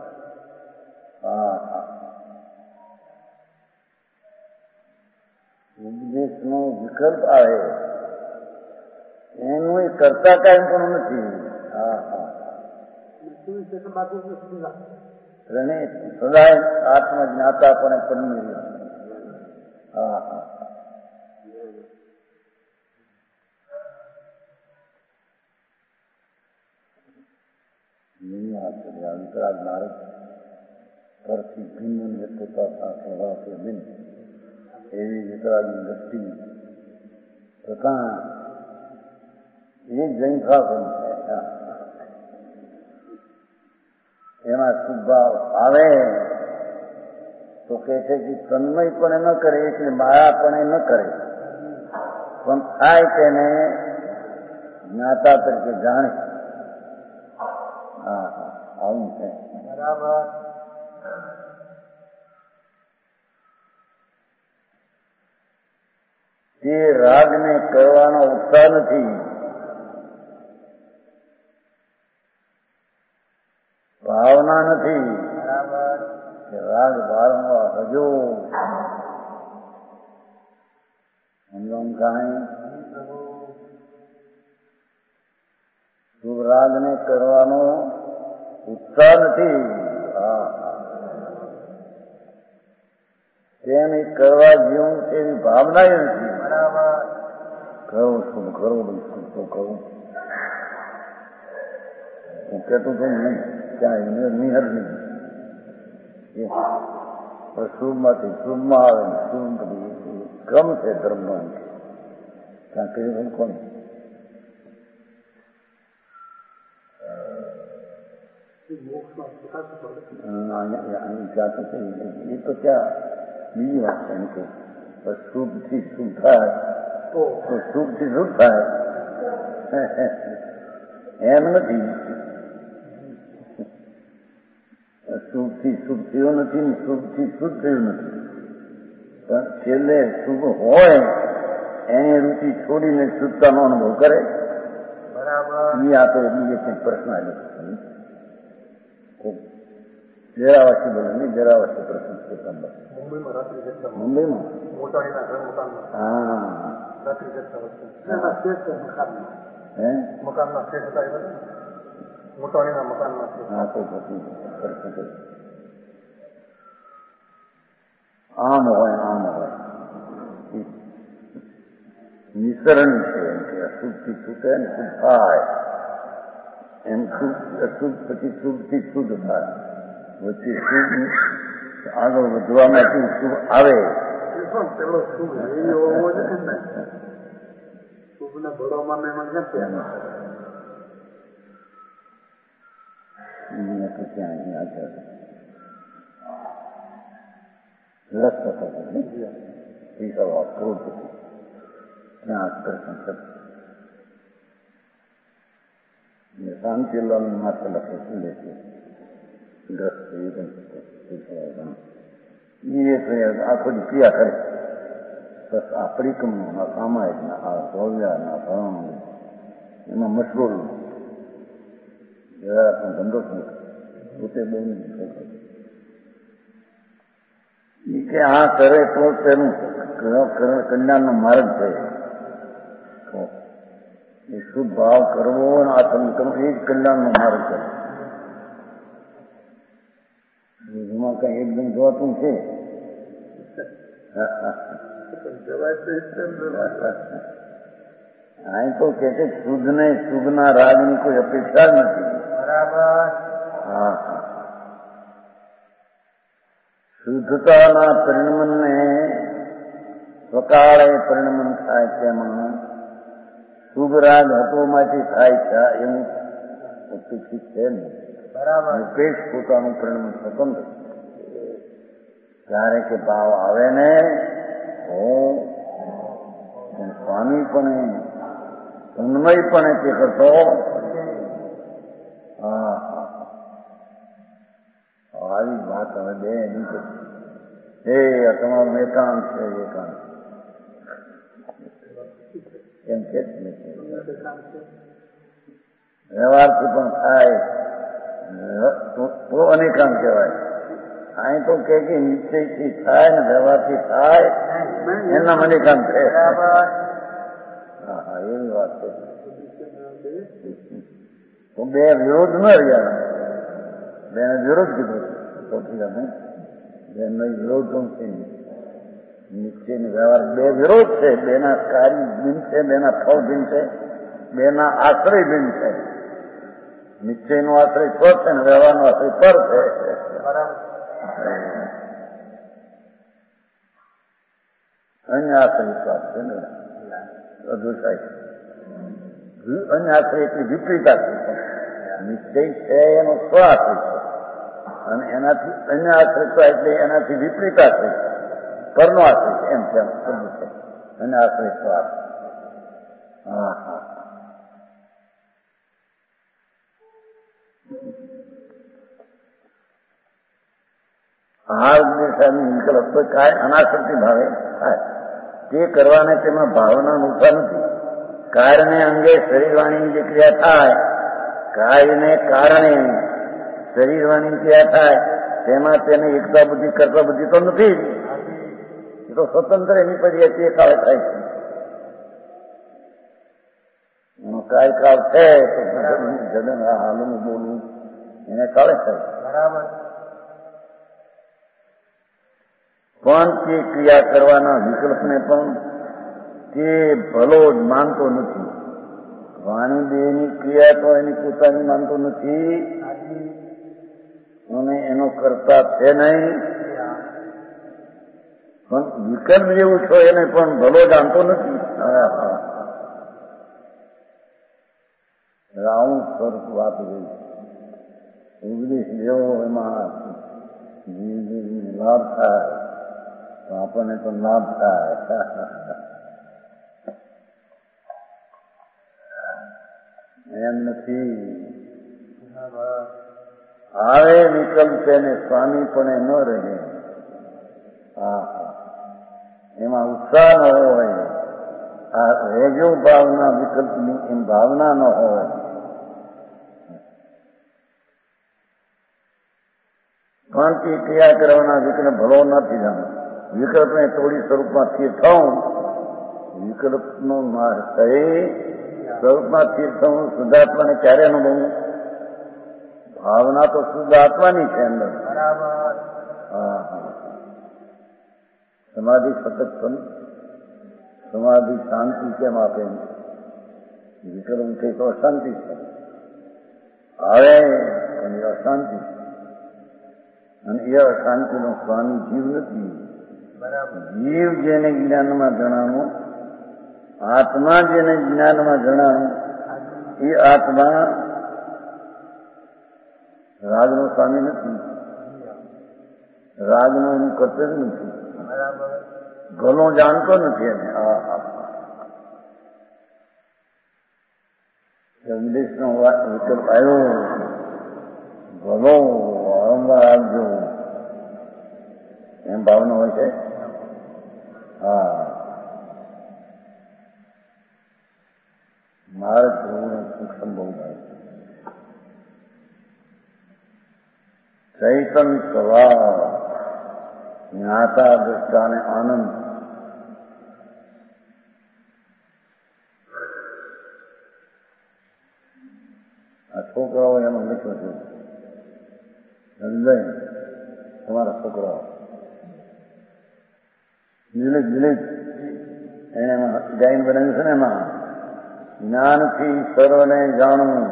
ઉપદેશનો વિકલ્પ આવે એનું એ કરતા કાંઈ પણ નથી. સદાય આત્મજ્ઞાતા પણ પન્મી. વિતરાગ માર્ગ પરથી ભિન્ન પોતા સાથે ભિન્ન એવી વિતરાગની દ્રષ્ટિ તથા એ જૈનભાવ છે. એમાં શુભભાવ આવે તો કહે છે કે તન્મય પણ ન કરે એટલે માયા પણ ન કરે, પણ થાય તેને જ્ઞાતા તરીકે જાણે. હા હા, આવું છે. બરાબર. તે રાગને કરવાનો ઉત્સાહ નથી, ભાવના નથી. બરાબર. રાગ વારંવાર હજો શુભ રાગને કરવાનો ઉત્સાહ નથી. તેને કરવા જેવું એવી ભાવના નથી. બરાબર. કરું શું કરું શું કરું હું કહેતું હતું નહીં ત્યાં નિહર નહીં. શુભમાંથી શુભમાં આવે શુભ બધી ક્રમ છે ધર્મનો. ત્યાં કહ્યું કોણ એ તો ત્યાં બીજી વાત છે એમ કે શુભથી શુભ થાય તો શુભથી શુભ થાય એમ નથી. શુભથી શુભ થયું નથી ને શુભથી શુદ્ધ થયું નથી, પણ છેલ્લે શુભ હોય એની રુચિ છોડીને શુદ્ધતાનો અનુભવ કરે. બરાબર. એ આ તો બીજે કંઈક પ્રશ્ન આવ્યો જરાવાસી બોલે નહીં, જરાવાસી પ્રશ્ન છે. મુંબઈમાં રાત્રિ જતા, મુંબઈમાં મોટાણીના ઘર મકાનમાં હા રાત્રિ જતા વખતે મકાનના શેઠ હતા, મોટાણીના મકાનમાં. હા તો પછી પ્રશ્ન આમ હોય નિસરણ છે એમ કે અશુભથી છૂટે ને શુદ્ધ થાય એમ. અશુભ પછી શુભથી શુદ્ધ થાય, વચ્ચે શુભ આગળ વધવા માટે શુભ આવે. પેલો શુભ હોવો જોઈએ ને, શુભ ને ભળવામાં મહેમાન કેમ છે? શાંતિલાલ માત્ર લખે છે આખો ક્રિયા કરે. બસ આ પરિક્રમા સામાયિકના આ ભવ્યાના ધર્મ એમાં મશગુલ જરા પણ ધંધો પોતે બહુ કે આ કરે તો તેનું કલ્યાણનો માર્ગ છે. એ શુભ ભાવ કરવો અને આચરણ કરવું એ જ કલ્યાણનો માર્ગ છે. એમાં કઈ એકદમ જોવાતું છે. અહીં તો કે છે શુદ્ધ ને શુભના રાગની કોઈ અપેક્ષા જ નથી. બરાબર. હા શુદ્ધતાના પરિણમનને સ્વકાળે પરિણમન થાય તેમાં શુભ રાગ હતોમાંથી થાય છે એવું અપેક્ષિત છે ને. બરાબર. નિરપેક્ષ પોતાનું પરિણમન સ્વતંત્ર. જ્યારે કે ભાવ આવે ને હું સ્વામી પણ તન્મય પણ તે કરતો. આવી વાત હવે બે એની એ તમારું એકાંત છે એકાંત એમ કે વ્યવહારથી પણ થાય તો અનેકાંત કહેવાય. અહીં તો કે નિશ્ચયથી થાય ને વ્યવહારથી થાય એના અનેકાંત છે. હા હા એવી વાત છે. તો બે વિરોધ ન રહ્યા, બેને વિરોધ કીધો બેનો વિરોધ છે. નિશ્ચય ને વ્યવહાર બે વિરોધ છે. બેના કાર્ય ભિન્ન છે, બેના ફળ ભિન્ન છે, બેના આશ્રય ભિન્ન છે. નિશ્ચય નો આશ્રય સ્વ છે ને વ્યવહારનો આશ્રય પર છે. અન્ય આશ્રય સ્વાદ છે ને અદુષાય. અન્ય આશ્રય એટલી વિપરીત આશ્રય છે. નિશ્ચય છે એનો સ્વ આશ્રય છે અને એનાથી અન્ય આશ્રય એટલે એનાથી વિપરીત આશ્રય પરનો આશ્રય એમ છે અને આશ્રય હા હા આ ઉદ્દેશાની વિકલ્પ તો કાંઈ અનાસક્તિ ભાવે થાય તે કરવાને તેમાં ભાવના નુકસાન નથી. કારણે અંગે શરીરવાણીની જે ક્રિયા થાય, કાર્યને કારણે શરીરવાણી ક્રિયા થાય તેમાં તેને એકતા બુદ્ધિ કરતા બુદ્ધિ તો નથી. એ તો સ્વતંત્ર એની પછી તે કાળે થાય છે. એનો કાળ છે તો જગન હાલનું બોલવું એને કાળે થાય. બરાબર. પણ તે ક્રિયા કરવાના વિકલ્પને પણ તે ભલો જ માનતો નથી. વાણી દેહની ક્રિયા તો એની પોતાની માનતો નથી અને એનો કરતા છે નહીં. પણ વિકલ્પ જેવું છો એને પણ ભલો જાણતો નથી. રાઉન્ડ સ્વરૂપ વાત ગઈ ઉપદેશ જેવો એમાં લાભ થાય તો આપણને તો લાભ થાય. એમ નથી. આવે વિકલ્પ તેને સ્વામી પણ ન રહે. એમાં ઉત્સાહ ન હોય. આ રેજો ભાવના વિકલ્પની એમ ભાવના ન હોય. પણ તે ક્રિયા કરવાના વિકલ્પ ભલો નથી જાણો. વિકલ્પને તોડી સ્વરૂપમાં સ્થિર થવું, વિકલ્પનો નાશ થઈ સ્વરૂપમાં સ્થિર થવું, શુદ્ધાત્માને ક્યારે અનુભવવું? ભાવના તો શુદ્ધ આત્માની છે અંદર. સમાધિ સતત પણ સમાધિ શાંતિ કેમ આપે? વિકલ્પ થઈ તો અશાંતિ છે, આવે એની અશાંતિ અને એ અશાંતિનો સ્વામી જીવ નથી. જીવ જેને જ્ઞાનમાં જણાવું, આત્મા જેને જ્ઞાનમાં જણાવું, એ આત્મા રાજનો સ્વામી નથી. રાજનું એનું કર્તવ્ય નથી. ભલો જાણતો નથી એને. સંદેશનો વિકલ્પ આવ્યો, ભલો વારંવાર આપજો એમ ભાવના હોય છે. મારે જોવું સૂક્ષ્મ બહુ થાય. ચૈતન સ્વભાવ જ્ઞાતા દ્રષ્ટાને આનંદ. આ છોકરાઓ એમાં લખ્યું છે સમજાય તમારા છોકરાઓ દિલીપ એને ગાયન બનાવ્યું છે ને એમાં જ્ઞાનથી સર્વને જાણવું,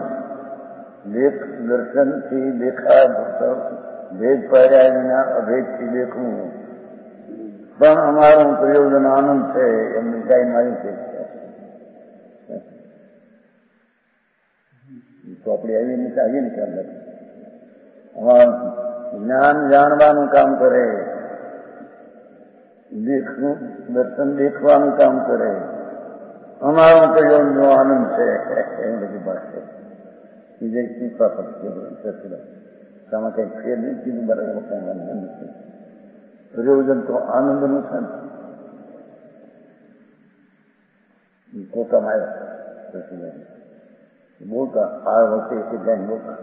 દર્શનથી દેખા ભેદ પાડ્યા વિના અભેદથી દેખવું પણ અમારું પ્રયોજન આનંદ છે એમને ગાયન આવ્યું છે. ચોપડી આવી ને ખ્યાલ નથી. જ્ઞાન જાણવાનું કામ કરે, દર્શન દેખવાનું કામ કરે, અમારો પ્રયોજનનો આનંદ છે એમ બધી વાત છે. બીજે શીખવા પડશે. આમાં કઈ ફેર નહીં કીધું બરાબર નથી. પ્રયોજન તો આનંદનું છે ને પોતામાં આવ્યા બોલતા આ વખતે એક ગાય બોલતા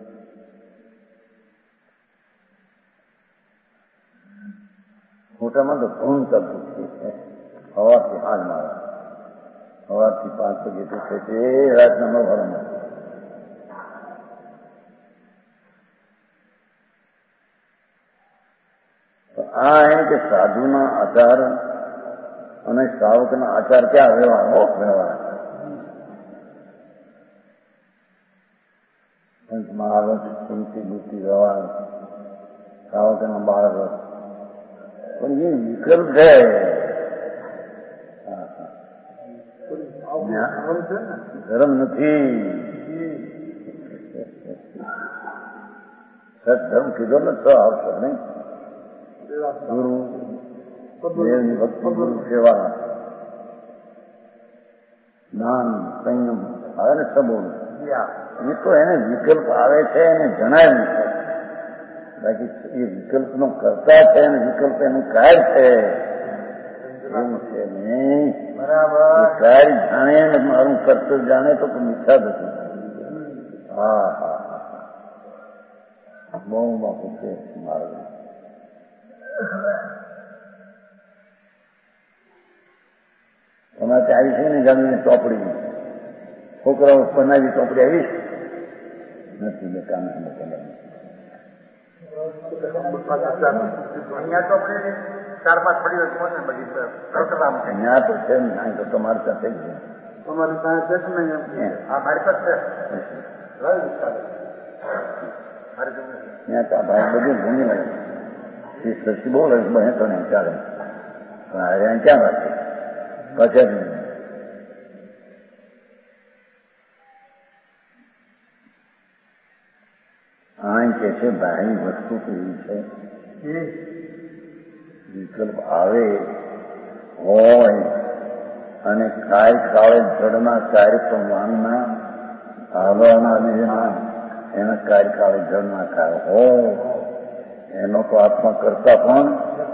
મોટામાં તો ઘણું ચાલતું છે. સવારથી 8 માળા, સવારથી 5 વાગે તો છે તે રાતના 9 વાળામાં. આ એમ કે સાધુના આચાર અને શ્રાવકના આચાર ક્યાં વ્યવહાર મહારસ સુનતી બુદ્ધિ વ્યવહાર શ્રાવકના 12 વર્ષ. પણ એ વિકલ્પ છે. ધર્મ નથી. સદધર્મ કીધો ને છ આવશે નહીં. ગુરુ, દેવની ભક્તિ, ગુરુ સેવા, જ્ઞાન, સંયમ આવે ને સબોધ. એ તો એને વિકલ્પ આવે છે એને જણાય નથી. બાકી એ વિકલ્પનો કરતા છે અને વિકલ્પ એનું કાર્ય છે એવું છે નહીં. બરાબર. કાર્ય જાણે ને મારું કર્તવ્ય જાણે તો મિથ્યા થતું. હા હા બહુ બાપુ છે મારું. તમારે આવી છે ને ગામની ચોપડી છોકરાઓ બનાવી ચોપડી આવી નથી. બેકામ અહીંયા તો છે ને તો તમારી સાથે જ છે. તમારી પાસે છે ને મારી પાસે ત્યાં તો ભાઈ બધું ભૂમિ મળે એ સચી બહુ રસ બને તો નહીં ચાલે. પણ હવે ક્યાં વાત કચેરી આ કે છે બાહ્ય વસ્તુ કેવી છે વિકલ્પ આવે હોય અને કાળે જળના કાર્ય પ્રમાણના આવવાના લીધેના એના કાર્યકાળે જળના કાર્ય હોય એનો તો આત્મા કરતા પણ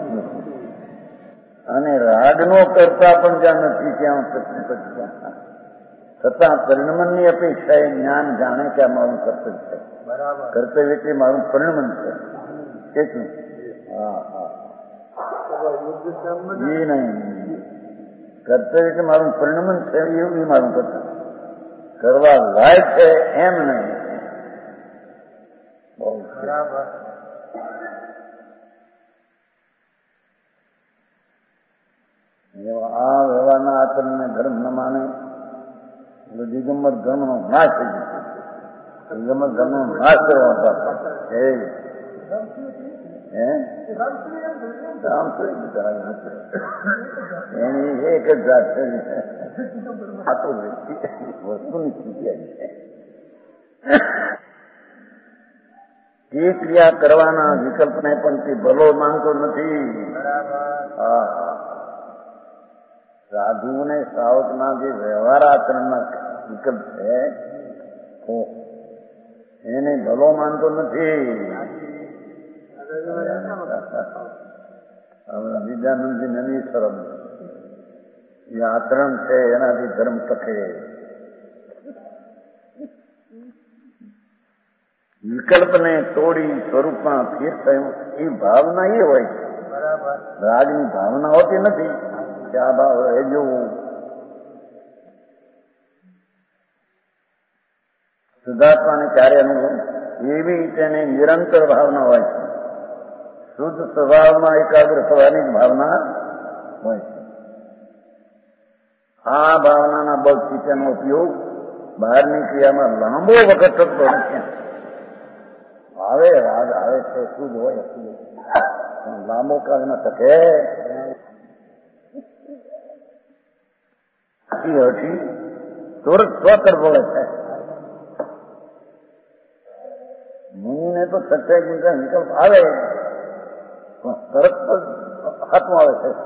અને રાગનો કરતા પણ જ્યાં નથી ત્યાં છતાં પરિણમનની અપેક્ષા એ જ્ઞાન જાણે કે આ મારું કર્તવ્ય છે. કર્તવ્ય એટલે મારું પરિણમન છે. કેટલું હા હા એ નહીં. કર્તવ્ય એટલે મારું પરિણમન છે એવું મારું કર્તવ્ય કરવા લાયક છે એમ નહીં. બહુ બરાબર. આ વ્યવહારના આચરણને ધર્મ ન માને એટલે દિગંબર ધર્મનો નાશ થઈ જશે. દિગંબર ધર્મનો નાશ કરવા એની એક જ જાત છે આ તો વસ્તુની સ્થિતિ આવી છે. જે ક્રિયા કરવાના વિકલ્પને પણ તે ભલો માનતો નથી. હા સાધુ ને શ્રાવકના જે વ્યવહાર આચરણના વિકલ્પ છે એને ભલો માનતો નથી. વિદ્યાનંદજી નવી શરમ એ આચરણ છે એનાથી ધર્મ ટકે. વિકલ્પને તોડી સ્વરૂપમાં ફેર થયું એ ભાવના એ હોય છે. રાગની ભાવના હોતી નથી કે આ ભાવ રહેજો. શુદ્ધાત્માને કાર્ય અનુભવ એવી તેને નિરંતર ભાવના હોય છે. શુદ્ધ સ્વભાવમાં એકાગ્ર થવાની જ ભાવના હોય છે. આ ભાવનાના બળથી તેનો ઉપયોગ બહારની ક્રિયામાં લાંબો વખત થતો નથી. આવે રાગ આવે છે શુદ્ધ હોય પણ લાંબો કાળ ન શકે. હઠી તુરત સ્વતર બોલે છે. મુનિને તો 27 મિનિટ વિકલ્પ આવે પણ તરત હાથમાં આવે છે.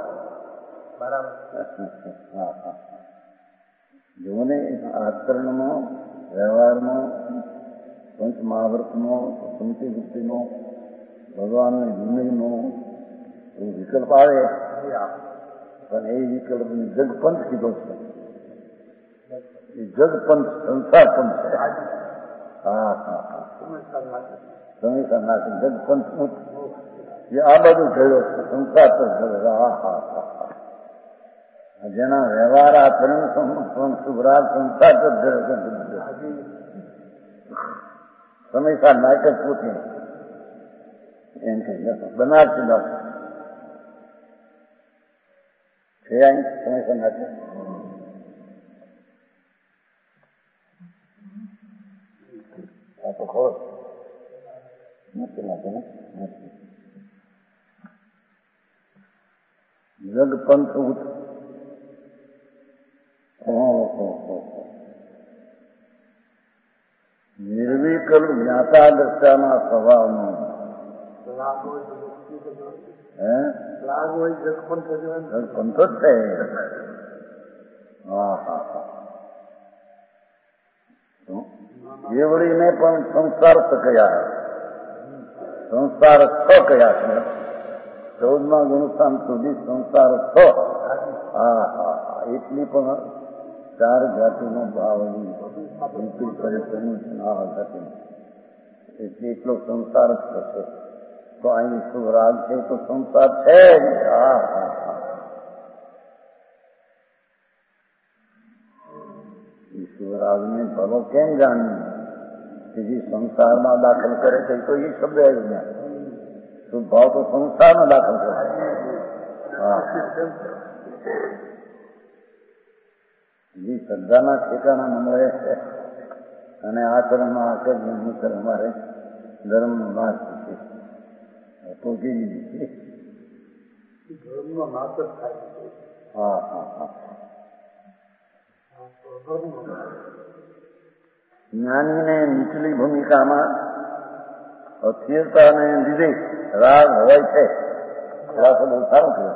જોને આચરણમાં વ્યવહારમાં પંચ મહાવ્રતનો સ્મૃતિ વૃત્તિનો ભગવાનની વિનયનો વિકલ્પ આવે પણ એ વિકલ્પની જગપંથ કીધો છે. એ જગપંથ સંસારપંથ છે. હા હા હા સંસાર નાખે જગપંથ એ આ બધું થયો છે. સંસાર તો થયો. હા હા હા જેના વ્યવહાર આચરણ શુભરાગ સંસાર તો સમયસર નાટક પૂછે એમ કહી બનારસી ડોક્ટર છે અહીં સમયસર નાટક. આ તો ખોર નથી લાગે ને જગપંથ નિર્વિકલ્પ જ્ઞાતા દ્રષ્ટાના સ્વભાવનો લાભ હોય તો મુક્તિ થતી, હે લાભ હોય જગપંથ થતી, પંથો જ છે. હા હા હા. એ વળીને પણ સંસાર કયા, સંસાર કયા છે? 14મા ગુણસ્થાન સુધી સંસાર હા હા હા. એટલી પણ 4 જાતિનો ભાવ બિલકુલ પરિચયનું ના હતી. એટલે એટલો સંસાર જ થશે. તો અહીં શું રાગ છે તો સંસાર છે જ. હા હા હા. ઈશ્વરાગને ભલો કેમ જાણ્યું કે જે સંસારમાં દાખલ કરે છે તો એ શબ્દ આવી ગયા. શુદ્ધ ભાવ તો સંસારમાં દાખલ કરે. હા. જે શ્રદ્ધાના ઠેકાણા ન મળે છે અને આચરણમાં આચરણ અમારે ધર્મનો નાશ છે. તો કેવી રીતે ધર્મનો નાશ જ થાય છે. હા હા હા. જ્ઞાનીને નીચલી ભૂમિકામાં અસ્થિરતાને લીધે રાગ હોય છે. બહુ સારું કહેવાય.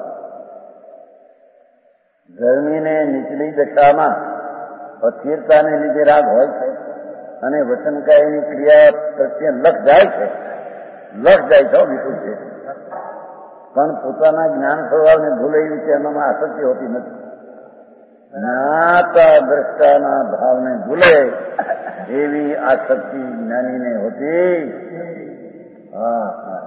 ધર્મીને નીચલી દશામાં અસ્થિરતાને લીધે રાગ હોય છે અને વચનકાયની ક્રિયા પ્રત્યે લક્ષ જાય છે. બીજું છે પણ પોતાના જ્ઞાન સ્વભાવને ભૂલે એવી રીતે એનામાં આસક્તિ હોતી નથી. જ્ઞાતા દ્રષ્ટાના ભાવને ભૂલે એવી આસક્તિ જ્ઞાનીને હોતી. હા હા.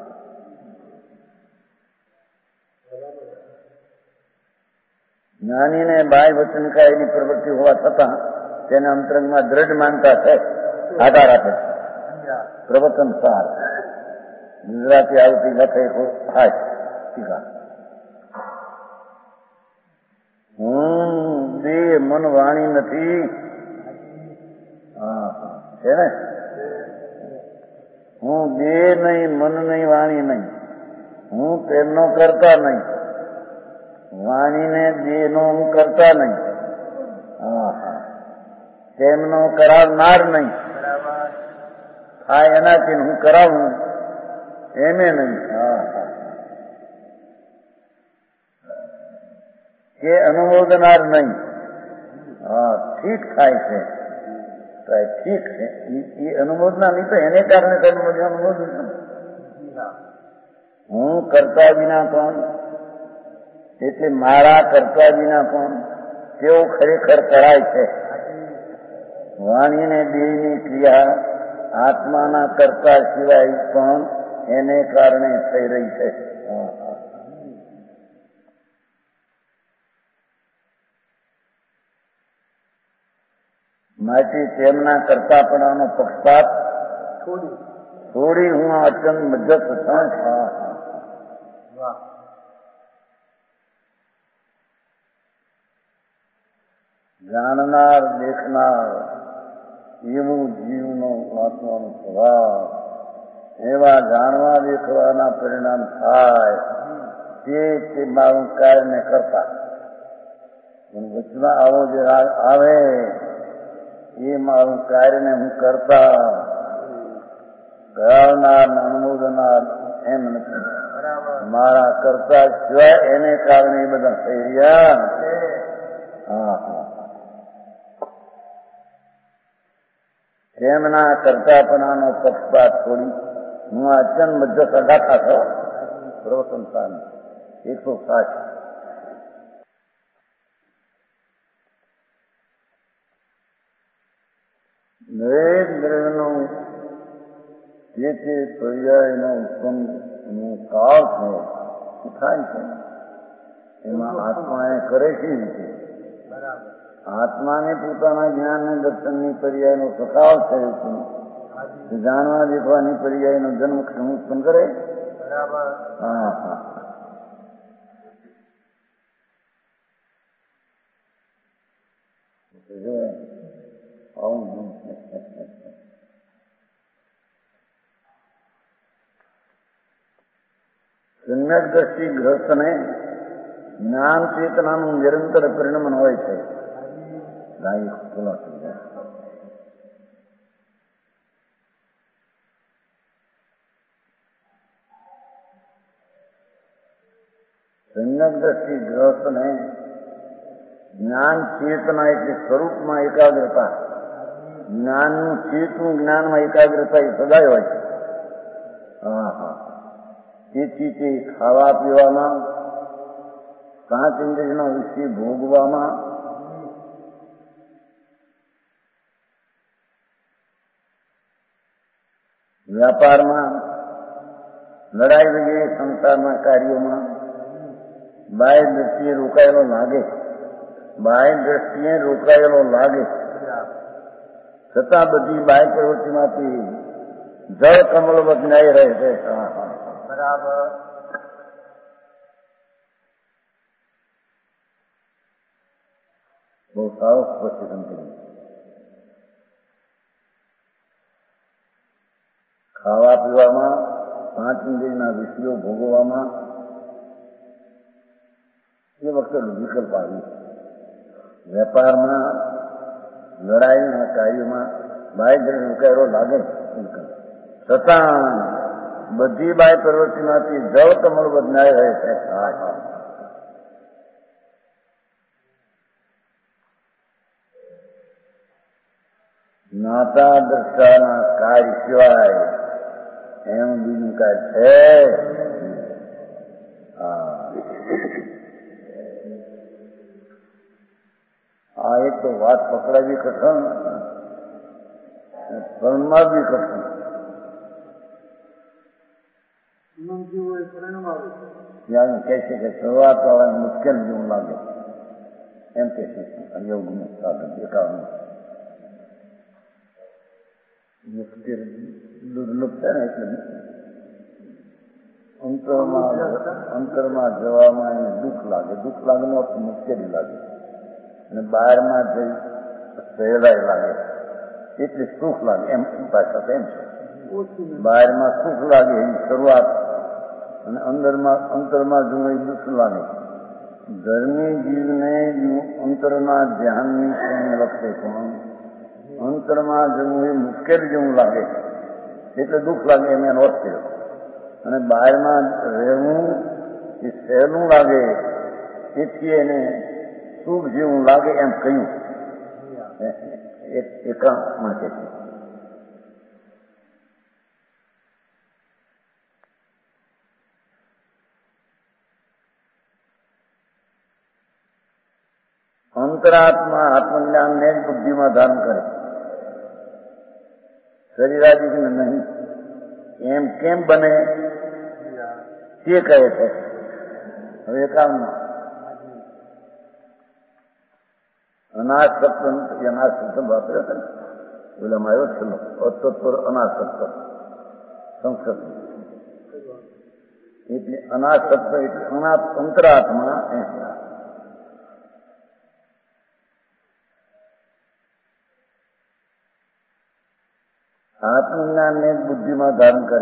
જ્ઞાનીને બાહ્ય વચનકાયની પ્રવૃત્તિ હોવા છતાં તેને અંતરંગમાં દ્રઢ માનતા છે, આધાર આપે છે. પ્રવચન સાર ગુજરાતી આવતી લખે થાય ટીકા. હું દેહ મન વાણી નથી. હા છે ને. હું દેહ નહીં, મન નહીં, વાણી નહીં. હું તેમનો કરતા નહીં. વાણીને દેહનો હું કરતા નહીં. હા હા. તેમનો કરાવનાર નહીં. થાય એનાથી હું કરાવું એને નહીં. હા હા. કે અનુમોદનાર નહીં. હા ઠીક થાય છે. ઠીક છે એ અનુમોદના નહીં તો એને કારણે અનુમોદન. હું કરતા વિના કોણ એટલે મારા કરતા વિના કોણ તેવું ખરેખર કરાય છે. વાણીને દેહની ક્રિયા આત્માના કરતા સિવાય પણ એને કારણે થઈ રહી છે. માટે તેમના કરતાપણાનો પક્ષપાત થોડી હું અચંદ મજ્જત જાણનાર દેખનાર એવું જીવનો આત્માનો સ્વભાવ એવા જાણવા દેખવાના પરિણામ થાય તે મારું કાર્યને કરતા. વચમાં આવો જે આવે એ મારું કાર્યને હું કરતા કરાવનાર અનુમોદનાર એમ નથી. મારા કરતા સિવાય એને કારણે એ બધા થઈ રહ્યા. હા હા. તેમના કરતાપણાનો પક્ષપાત છોડી હું અચન મધ્ય સગાતા છો. પ્રવચન 160. દરેક દ્રવ્યનો જે તે પર્યાયનો ઉત્પન્ન કાળ છે થાય છે એમાં આત્માએ કરે છે રીતે આત્માને પોતાના જ્ઞાન અને દર્શનની પર્યાયનો સખાવ થયો છે. જાણવા દેખવાની પર્યાયનો જન્મ ઉત્પન્ન કરે. હા હા. સમ્યક દ્રષ્ટિ ગ્રસ્તને જ્ઞાન ચેતનાનું નિરંતર પરિણમન હોય છે. સંયમ દ્રષ્ટિ ગ્રહસ્થને જ્ઞાન ચેતના એટલે સ્વરૂપમાં એકાગ્રતા, જ્ઞાનનું ચેતનું જ્ઞાનમાં એકાગ્રતા એ સદાય હોય છે. તેથી તે ખાવા પીવામાં, પાંચ ઇન્દ્રિયના વિશે ભોગવામાં, વ્યાપારમાં, લડાઈ વગેરે સંસારના કાર્યોમાં બાહ્ય દ્રષ્ટિએ રોકાયેલો લાગે, બાહ્ય દ્રષ્ટિએ રોકાયેલો લાગે, છતાં બધી બાહ્ય પ્રવૃત્તિમાંથી જળ કમલવત ન્યાય રહે છે. બરાબર. બહુ સારું સ્પષ્ટ સમજાયું. ખાવા પીવામાં, પાંચ ઇન્દ્રિયના વિષયો ભોગવવામાં એ વખતે વિકલ્પ આવ્યું. વેપારમાં, લડાઈના કાર્યોમાં બાહ્ય દ્રષ્ટિ રોકાયેલો લાગે, છતાં બધી બાહ્ય પ્રવૃત્તિમાંથી જળ કમળ બદલાઈ રહે છે. જ્ઞાતા દ્રષ્ટાના કાર્ય સિવાય એમ બીજું કાંઈ છે? એક તો વાત પકડાવી કઠણ, ફળમાં બી કઠણ. ત્યાં કહે છે કે શરૂઆત વાળાને મુશ્કેલ જેવું લાગે એમ કે છે. યોગનું સાધન એકાવન મુશ્કેલ દુર્લભ છે ને, એટલે અંતરમાં જવામાં એને દુઃખ લાગે. દુઃખ લાગેનો અર્થ મુશ્કેલી લાગે, અને બહારમાં જઈ સહેલાઈ લાગે એટલે સુખ લાગે. એમ પાછા એમ છે, બહારમાં સુખ લાગે એની શરૂઆત, અને અંતરમાં જુએ દુઃખ લાગે. ધર્મી જીવને અંતરના ધ્યાનની વખતે પણ અંતરમાં જવું એ મુશ્કેલ જેવું લાગે એટલે દુઃખ લાગે, એમ એનો અર્થ થયો. અને બહારમાં રહેવું એ સહેલું લાગે તેથી એને સુખ જેવું લાગે એમ કહ્યું. એકાંતમાં છે. અંતરાત્મા આત્મજ્ઞાનને જ બુદ્ધિમાં ધારણ કરે, શરીરાદિને નહીં. એમ કેમ બને તે કહે છે. હવે એકાવનમાં અનાસક્ત, અનાસક્ત વાપરે છે ને, પેલામાં આવ્યો છેલ્લો અતત્પર અનાસક્ત સંસ્કૃત. એટલે અનાસક્ત એટલે અંતરાત્મા. આત્મજ્ઞાનને બુદ્ધિમાં ધારણ કરે,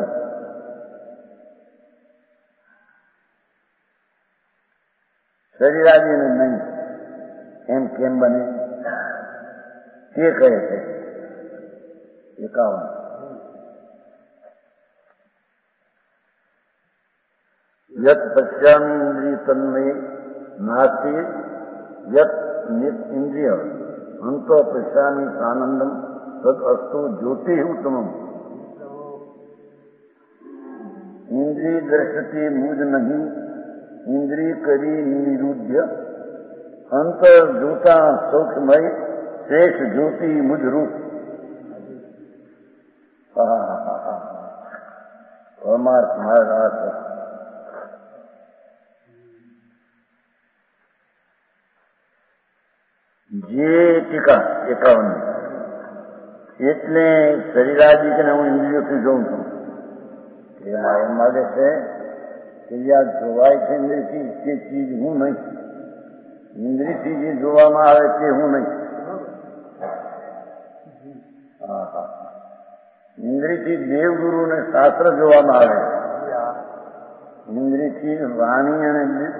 શરીરાદિને નહીં. એમ કેમ બને તે કહે છે. એકાવન યત પશ્યામિ ઇન્દ્રિય તન્મય નાસ્તિ યત ઇન્દ્રિય અંતો પશ્યામિ આનંદમ તદ અસ્તુ જ્યોતિ ઉત્તમમ. ઇન્દ્રિય દ્રષ્ટિ મુજ નહીં, ઇન્દ્રિય કરી નિરુદ્ધ, અંતર જોતા સૌખ્યમય શ્રેષ્ઠ જ્યોતિ મુજ રૂપ. પરમાર્થ મારા જે ટીકા એકાવન. એટલે શરીરાદિકને હું ઇન્દ્રિયોથી જોઉં છું. એમાં એમ લાગે છે કે જ્યાં જોવાય છે ઇન્દ્રિયથી તે ચીજ હું નહીં, ઇન્દ્રિયથી જે જોવામાં આવે તે હું નહીં. ઇન્દ્રિયથી દેવગુરુને શાસ્ત્ર જોવામાં આવે, ઇન્દ્રિયથી વાણી અને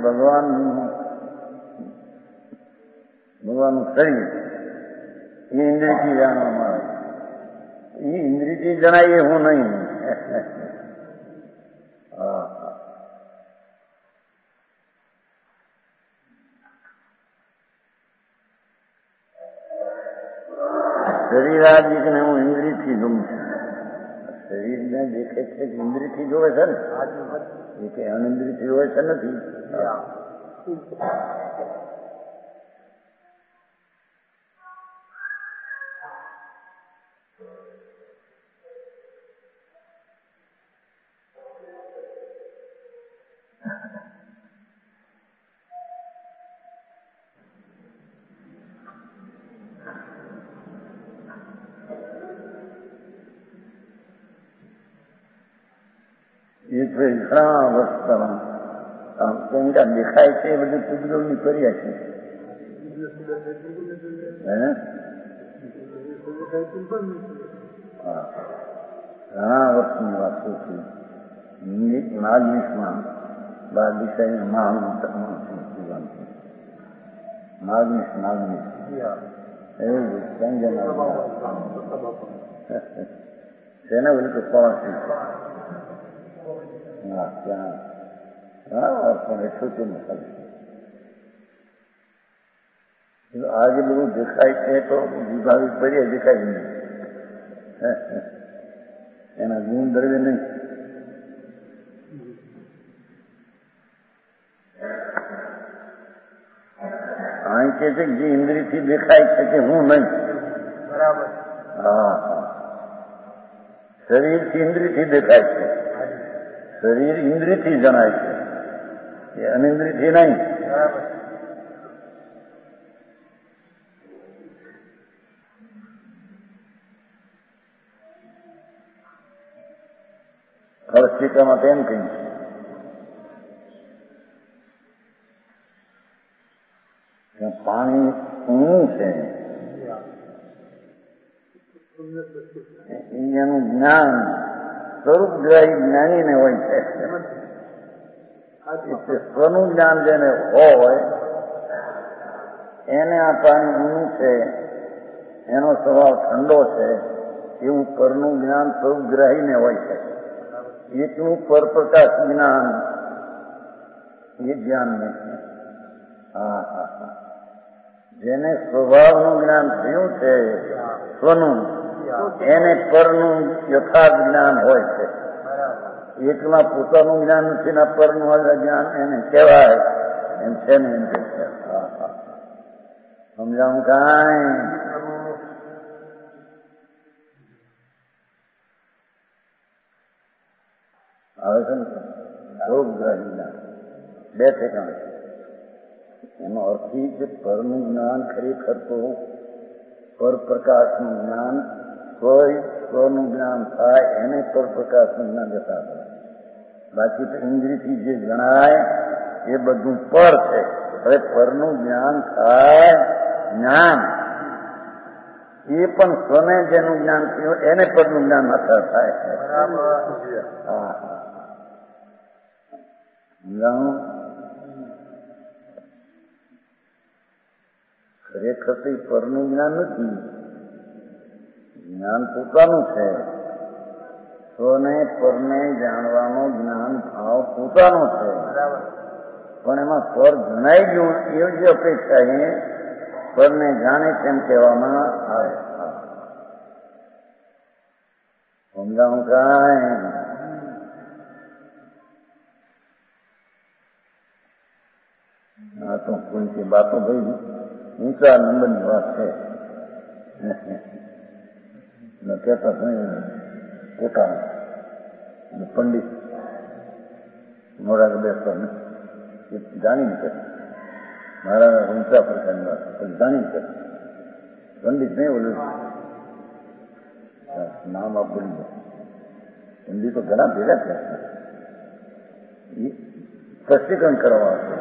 ભગવાનનું શરીર એ ઇન્દ્રિયથી જાણવામાં આવે. એ ઇન્દ્રિયથી જણાય એ હું નહીં. શરીરાદિકને હું ઇન્દ્રિયથી જોઉં છું. શરીરને દેખે છે ઇન્દ્રિયથી જોવે છે ને, એ કે અનિન્દ્રિયથી જોવે છે નથી. એ ઘણા અવસ્થામાં આમ કેમ કે દેખાય છે એ બધું કુદરતની કર્યા છે. ઘણા વર્ષની વાતો છે. માગનીશમાં દિશાની માગનીશ એવું સંજન તેને બોલું કે પહોંચી ત્યાં પણ એટલું તો નથી. આજે બધું દેખાય છે તો વિભાવિક કરીએ દેખાય નહીં, એના ગુણ દ્રવ્ય નહીં. અહીં કે છે જે ઇન્દ્રિયથી દેખાય છે કે હું નહીં. બરાબર. હા, શરીરથી ઇન્દ્રિયથી દેખાય છે. શરીર ઇન્દ્રિયથી જણાય છે, એ અનિન્દ્રિયથી નહીં. ફળસ્તિકામાં તેમ કહ્યું કે પાણી ઊંડું છે, એનું જ્ઞાન સ્વરૂપગ્રાહી જ્ઞાનીને હોય છે. સ્વનું જ્ઞાન જેને હોય એને આ પાણી ઊંડું છે, એનો સ્વભાવ ઠંડો છે, એવું પરનું જ્ઞાન સ્વરૂપગ્રાહીને હોય છે. એકનું પરપ્રકાશ જ્ઞાન એ જ્ઞાન નથી. હા હા હા, જેને સ્વભાવનું જ્ઞાન થયું છે સ્વનું, એને પરનું યથાર્થ જ્ઞાન હોય છે. એકમાં પોતાનું જ્ઞાન નથી ને પરનું જ્ઞાન એને કહેવાય એમ છે ને એમ કે છે. સમજાવું કાંઈ? આવે છે ને રોગગ્રાહી જ્ઞાન બે ઠેકાણ છે. એનો અર્થ એ કે પરનું જ્ઞાન ખરેખર તો પરપ્રકાશનું જ્ઞાન, કોઈ સ્વનું જ્ઞાન થાય એને પરપ્રકાશનું જ્ઞાન જતા થાય. બાકી તો ઇન્દ્રિયથી જે જણાય એ બધું પર છે. હવે પરનું જ્ઞાન થાય જ્ઞાન, એ પણ સ્વને જેનું જ્ઞાન થયું એને પરનું જ્ઞાન માત્ર થાય. હા હા, સમજાવું? ખરેખર તો પરનું જ્ઞાન નથી, જ્ઞાન પોતાનું છે. સ્વને પરને જાણવાનો જ્ઞાન ભાવ પોતાનો છે, પણ એમાં પર જણાઈ ગયું એવી જ અપેક્ષા એ પરને જાણે તેમ કહેવામાં આવે. સમજાવું કાંઈ? હા તો કોઈ કે બાતો ભાઈ ઊંચા નંબરની વાત છે કહેતા પોતાનું પંડિત મોડા બેસતા ને એ જાણીને કરે મારા ઊંચા પ્રકારની વાત પણ જાણીને કરે. પંડિત નહીં બોલું નામ આપ બોલી જાય. પંડિતો ઘણા ભેગા થયા એ સ્પષ્ટીકરણ કરવા આવશે.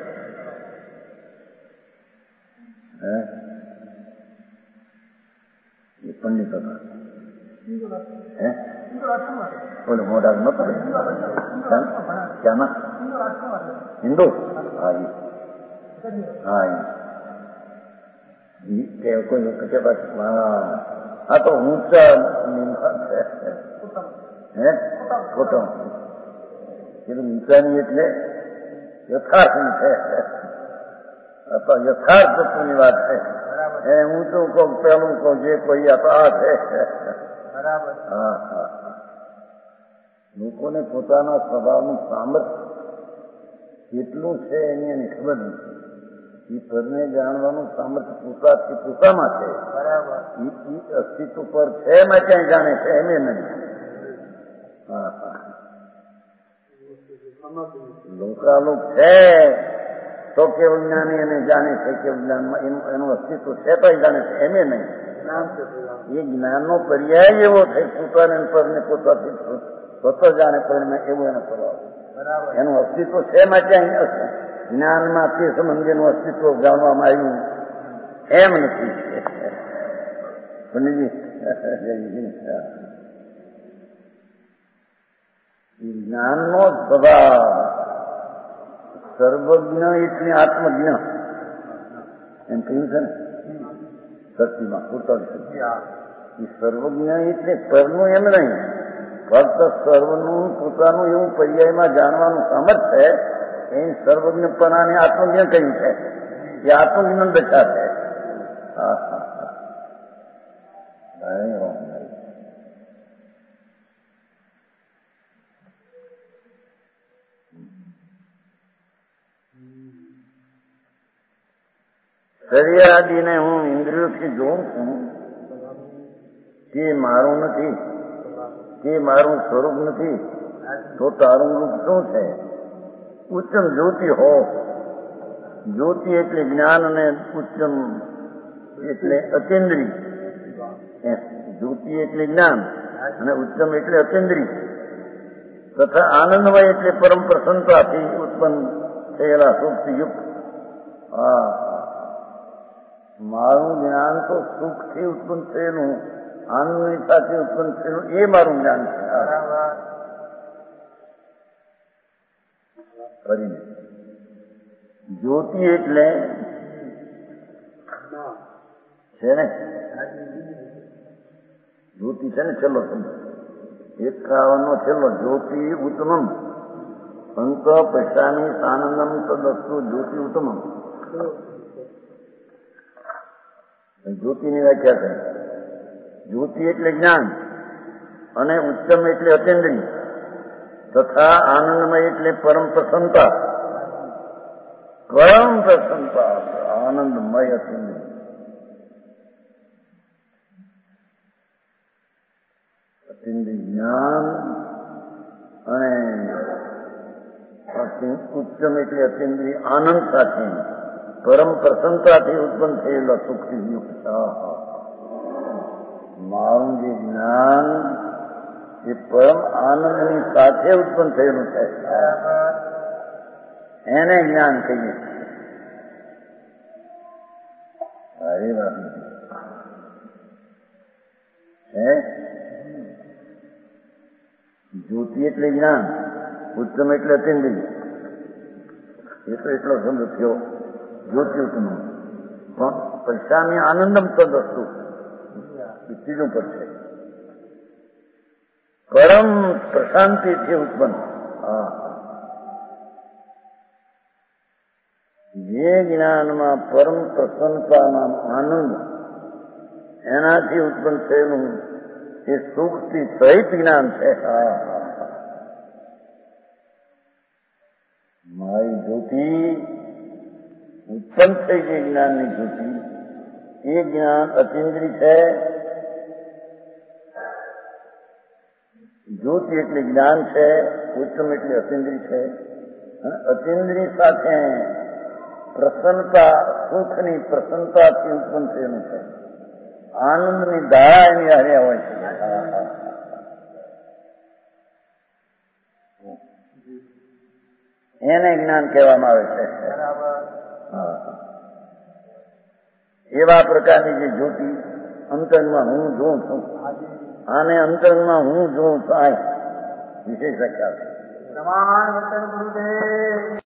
એ પંડિત હતા. બોલો મોઢા ન પડે ક્યાંના હિન્દુ? હા કોઈ વખતે આ તો ઊંચા હે ખોટો પેલું ઊંચાની એટલે યથાર્થની છે અથવા યથાર્થ તત્વની વાત છે. એ ઊંચું કહું પેલું કહું જે કોઈ આ છે. બરાબર. હા હા. લોકોને પોતાના સ્વભાવનું સામર્થ્ય કેટલું છે એની ખબર નથી. એ પરને જાણવાનું સામર્થ્ય પોતાથી પોતામાં છે. બરાબર. એ અસ્તિત્વ પર છે એમાં ક્યાંય જાણે છે એમ નહીં. હા હા. લોકાલોક છે તો કેવું જ્ઞાની એને જાણે છે કે જ્ઞાનમાં એનું અસ્તિત્વ છે તો જાણે છે એમ નહીં. એ જ્ઞાનનો પર્યાય એવો થાય પોતાને પરને પોતાથી સ્વતઃ જાણે પરિણામે એવો એનો સ્વભાવ. એનું અસ્તિત્વ છે એમાં ક્યાંય જ્ઞાનમાં તે સંબંધીનું અસ્તિત્વ જાણવામાં આવ્યું એમ નથી. જ્ઞાનનો સ્વભાવ સર્વજ્ઞ એટલે આત્મજ્ઞ એમ કહ્યું છે ને શક્તિમાં પૂરતા શક્તિ. એ સર્વજ્ઞ એટલે પરનું એમ નહીં, ફક્ત સર્વનું પોતાનું એવું પર્યાયમાં જાણવાનું સામર્થ્ય છે એ સર્વજ્ઞપણાને આત્મજ્ઞ કહ્યું છે. એ આત્મજ્ઞ દશા છે. હા હા હા. શરીર આદિને હું ઇન્દ્રિયોથી જોઉં છું તે મારું નથી, તે મારું સ્વરૂપ નથી, તો તારું રૂપ શું છે? ઉત્તમ જ્યોતિ હો. જ્યોતિ એટલે જ્ઞાન અને ઉત્તમ એટલે અતિન્દ્રિય. જ્યોતિ એટલે જ્ઞાન અને ઉત્તમ એટલે અતિન્દ્રિય તથા આનંદમય એટલે પરમ પ્રસન્નતાથી ઉત્પન્ન થયેલા સુખથી હા. મારું જ્ઞાન તો સુખથી ઉત્પન્ન થયેલું, આનંદની સાથે ઉત્પન્ન થયેલું એ મારું જ્ઞાન છે. કરીને જ્યોતિ એટલે છે ને જ્યોતિ છે ને છેલ્લો શબ્દ 51 છેલ્લો જ્યોતિ ઉત્તમમ અંત પૈસાની આનંદમ તદસ્તુ જ્યોતિ ઉત્તમમ. જ્યોતિની વ્યાખ્યા કરી. જ્યોતિ એટલે જ્ઞાન અને ઉત્તમ એટલે અતિન્દ્રિય તથા આનંદમય એટલે પરમ પ્રસન્નતા. પરમ પ્રસન્નતા આનંદમય અતિન્દ્રિય. અતિન્દ્રિય જ્ઞાન અને ઉત્તમ એટલે અતિન્દ્રિય આનંદ સાથે પરમ પ્રસન્નતાથી ઉત્પન્ન થયેલા સુખથી યુક્ત. મારું જે જ્ઞાન એ પરમ આનંદની સાથે ઉત્પન્ન થયેલું છે એને જ્ઞાન કહીએ છીએ. અરે વાત હે જ્યોતિ એટલે જ્ઞાન, ઉત્તમ એટલે અતિન્દ્રિય. એ તો એટલો શબ્દ થયો જ્યોતિ ઉત્તમ. પણ પૈસાની આનંદમ તદસ્તુ ત્રીજું પદ છે. પરમ પ્રશાંતિથી ઉત્પન્ન. જે જ્ઞાનમાં પરમ પ્રસન્નતાના આનંદ એનાથી ઉત્પન્ન થયેલું એ સુખથી સહિત જ્ઞાન છે. મારી જ્યોતિ ઉત્પન્ન થઈ ગઈ જ્ઞાનની જ્યોતિ એ જ્ઞાન અતિન્દ્રિય છે. જ્યોતિ એટલે જ્ઞાન છે, ઉત્તમ એટલે અતિન્દ્રિય છે. અને અતિન્દ્રિય સાથે પ્રસન્નતા સુખની પ્રસન્નતાથી ઉત્પન્ન થયેલું છે. આનંદની ધારા એની હારે હોય છે. એને જ્ઞાન કહેવામાં આવે છે. એવા પ્રકારની જે જ્યોતિ અંતરમાં હું જોઉં છું, આને અંતરમાં હું જોઉં છું વિશેષ વ્યાખ્યા છે.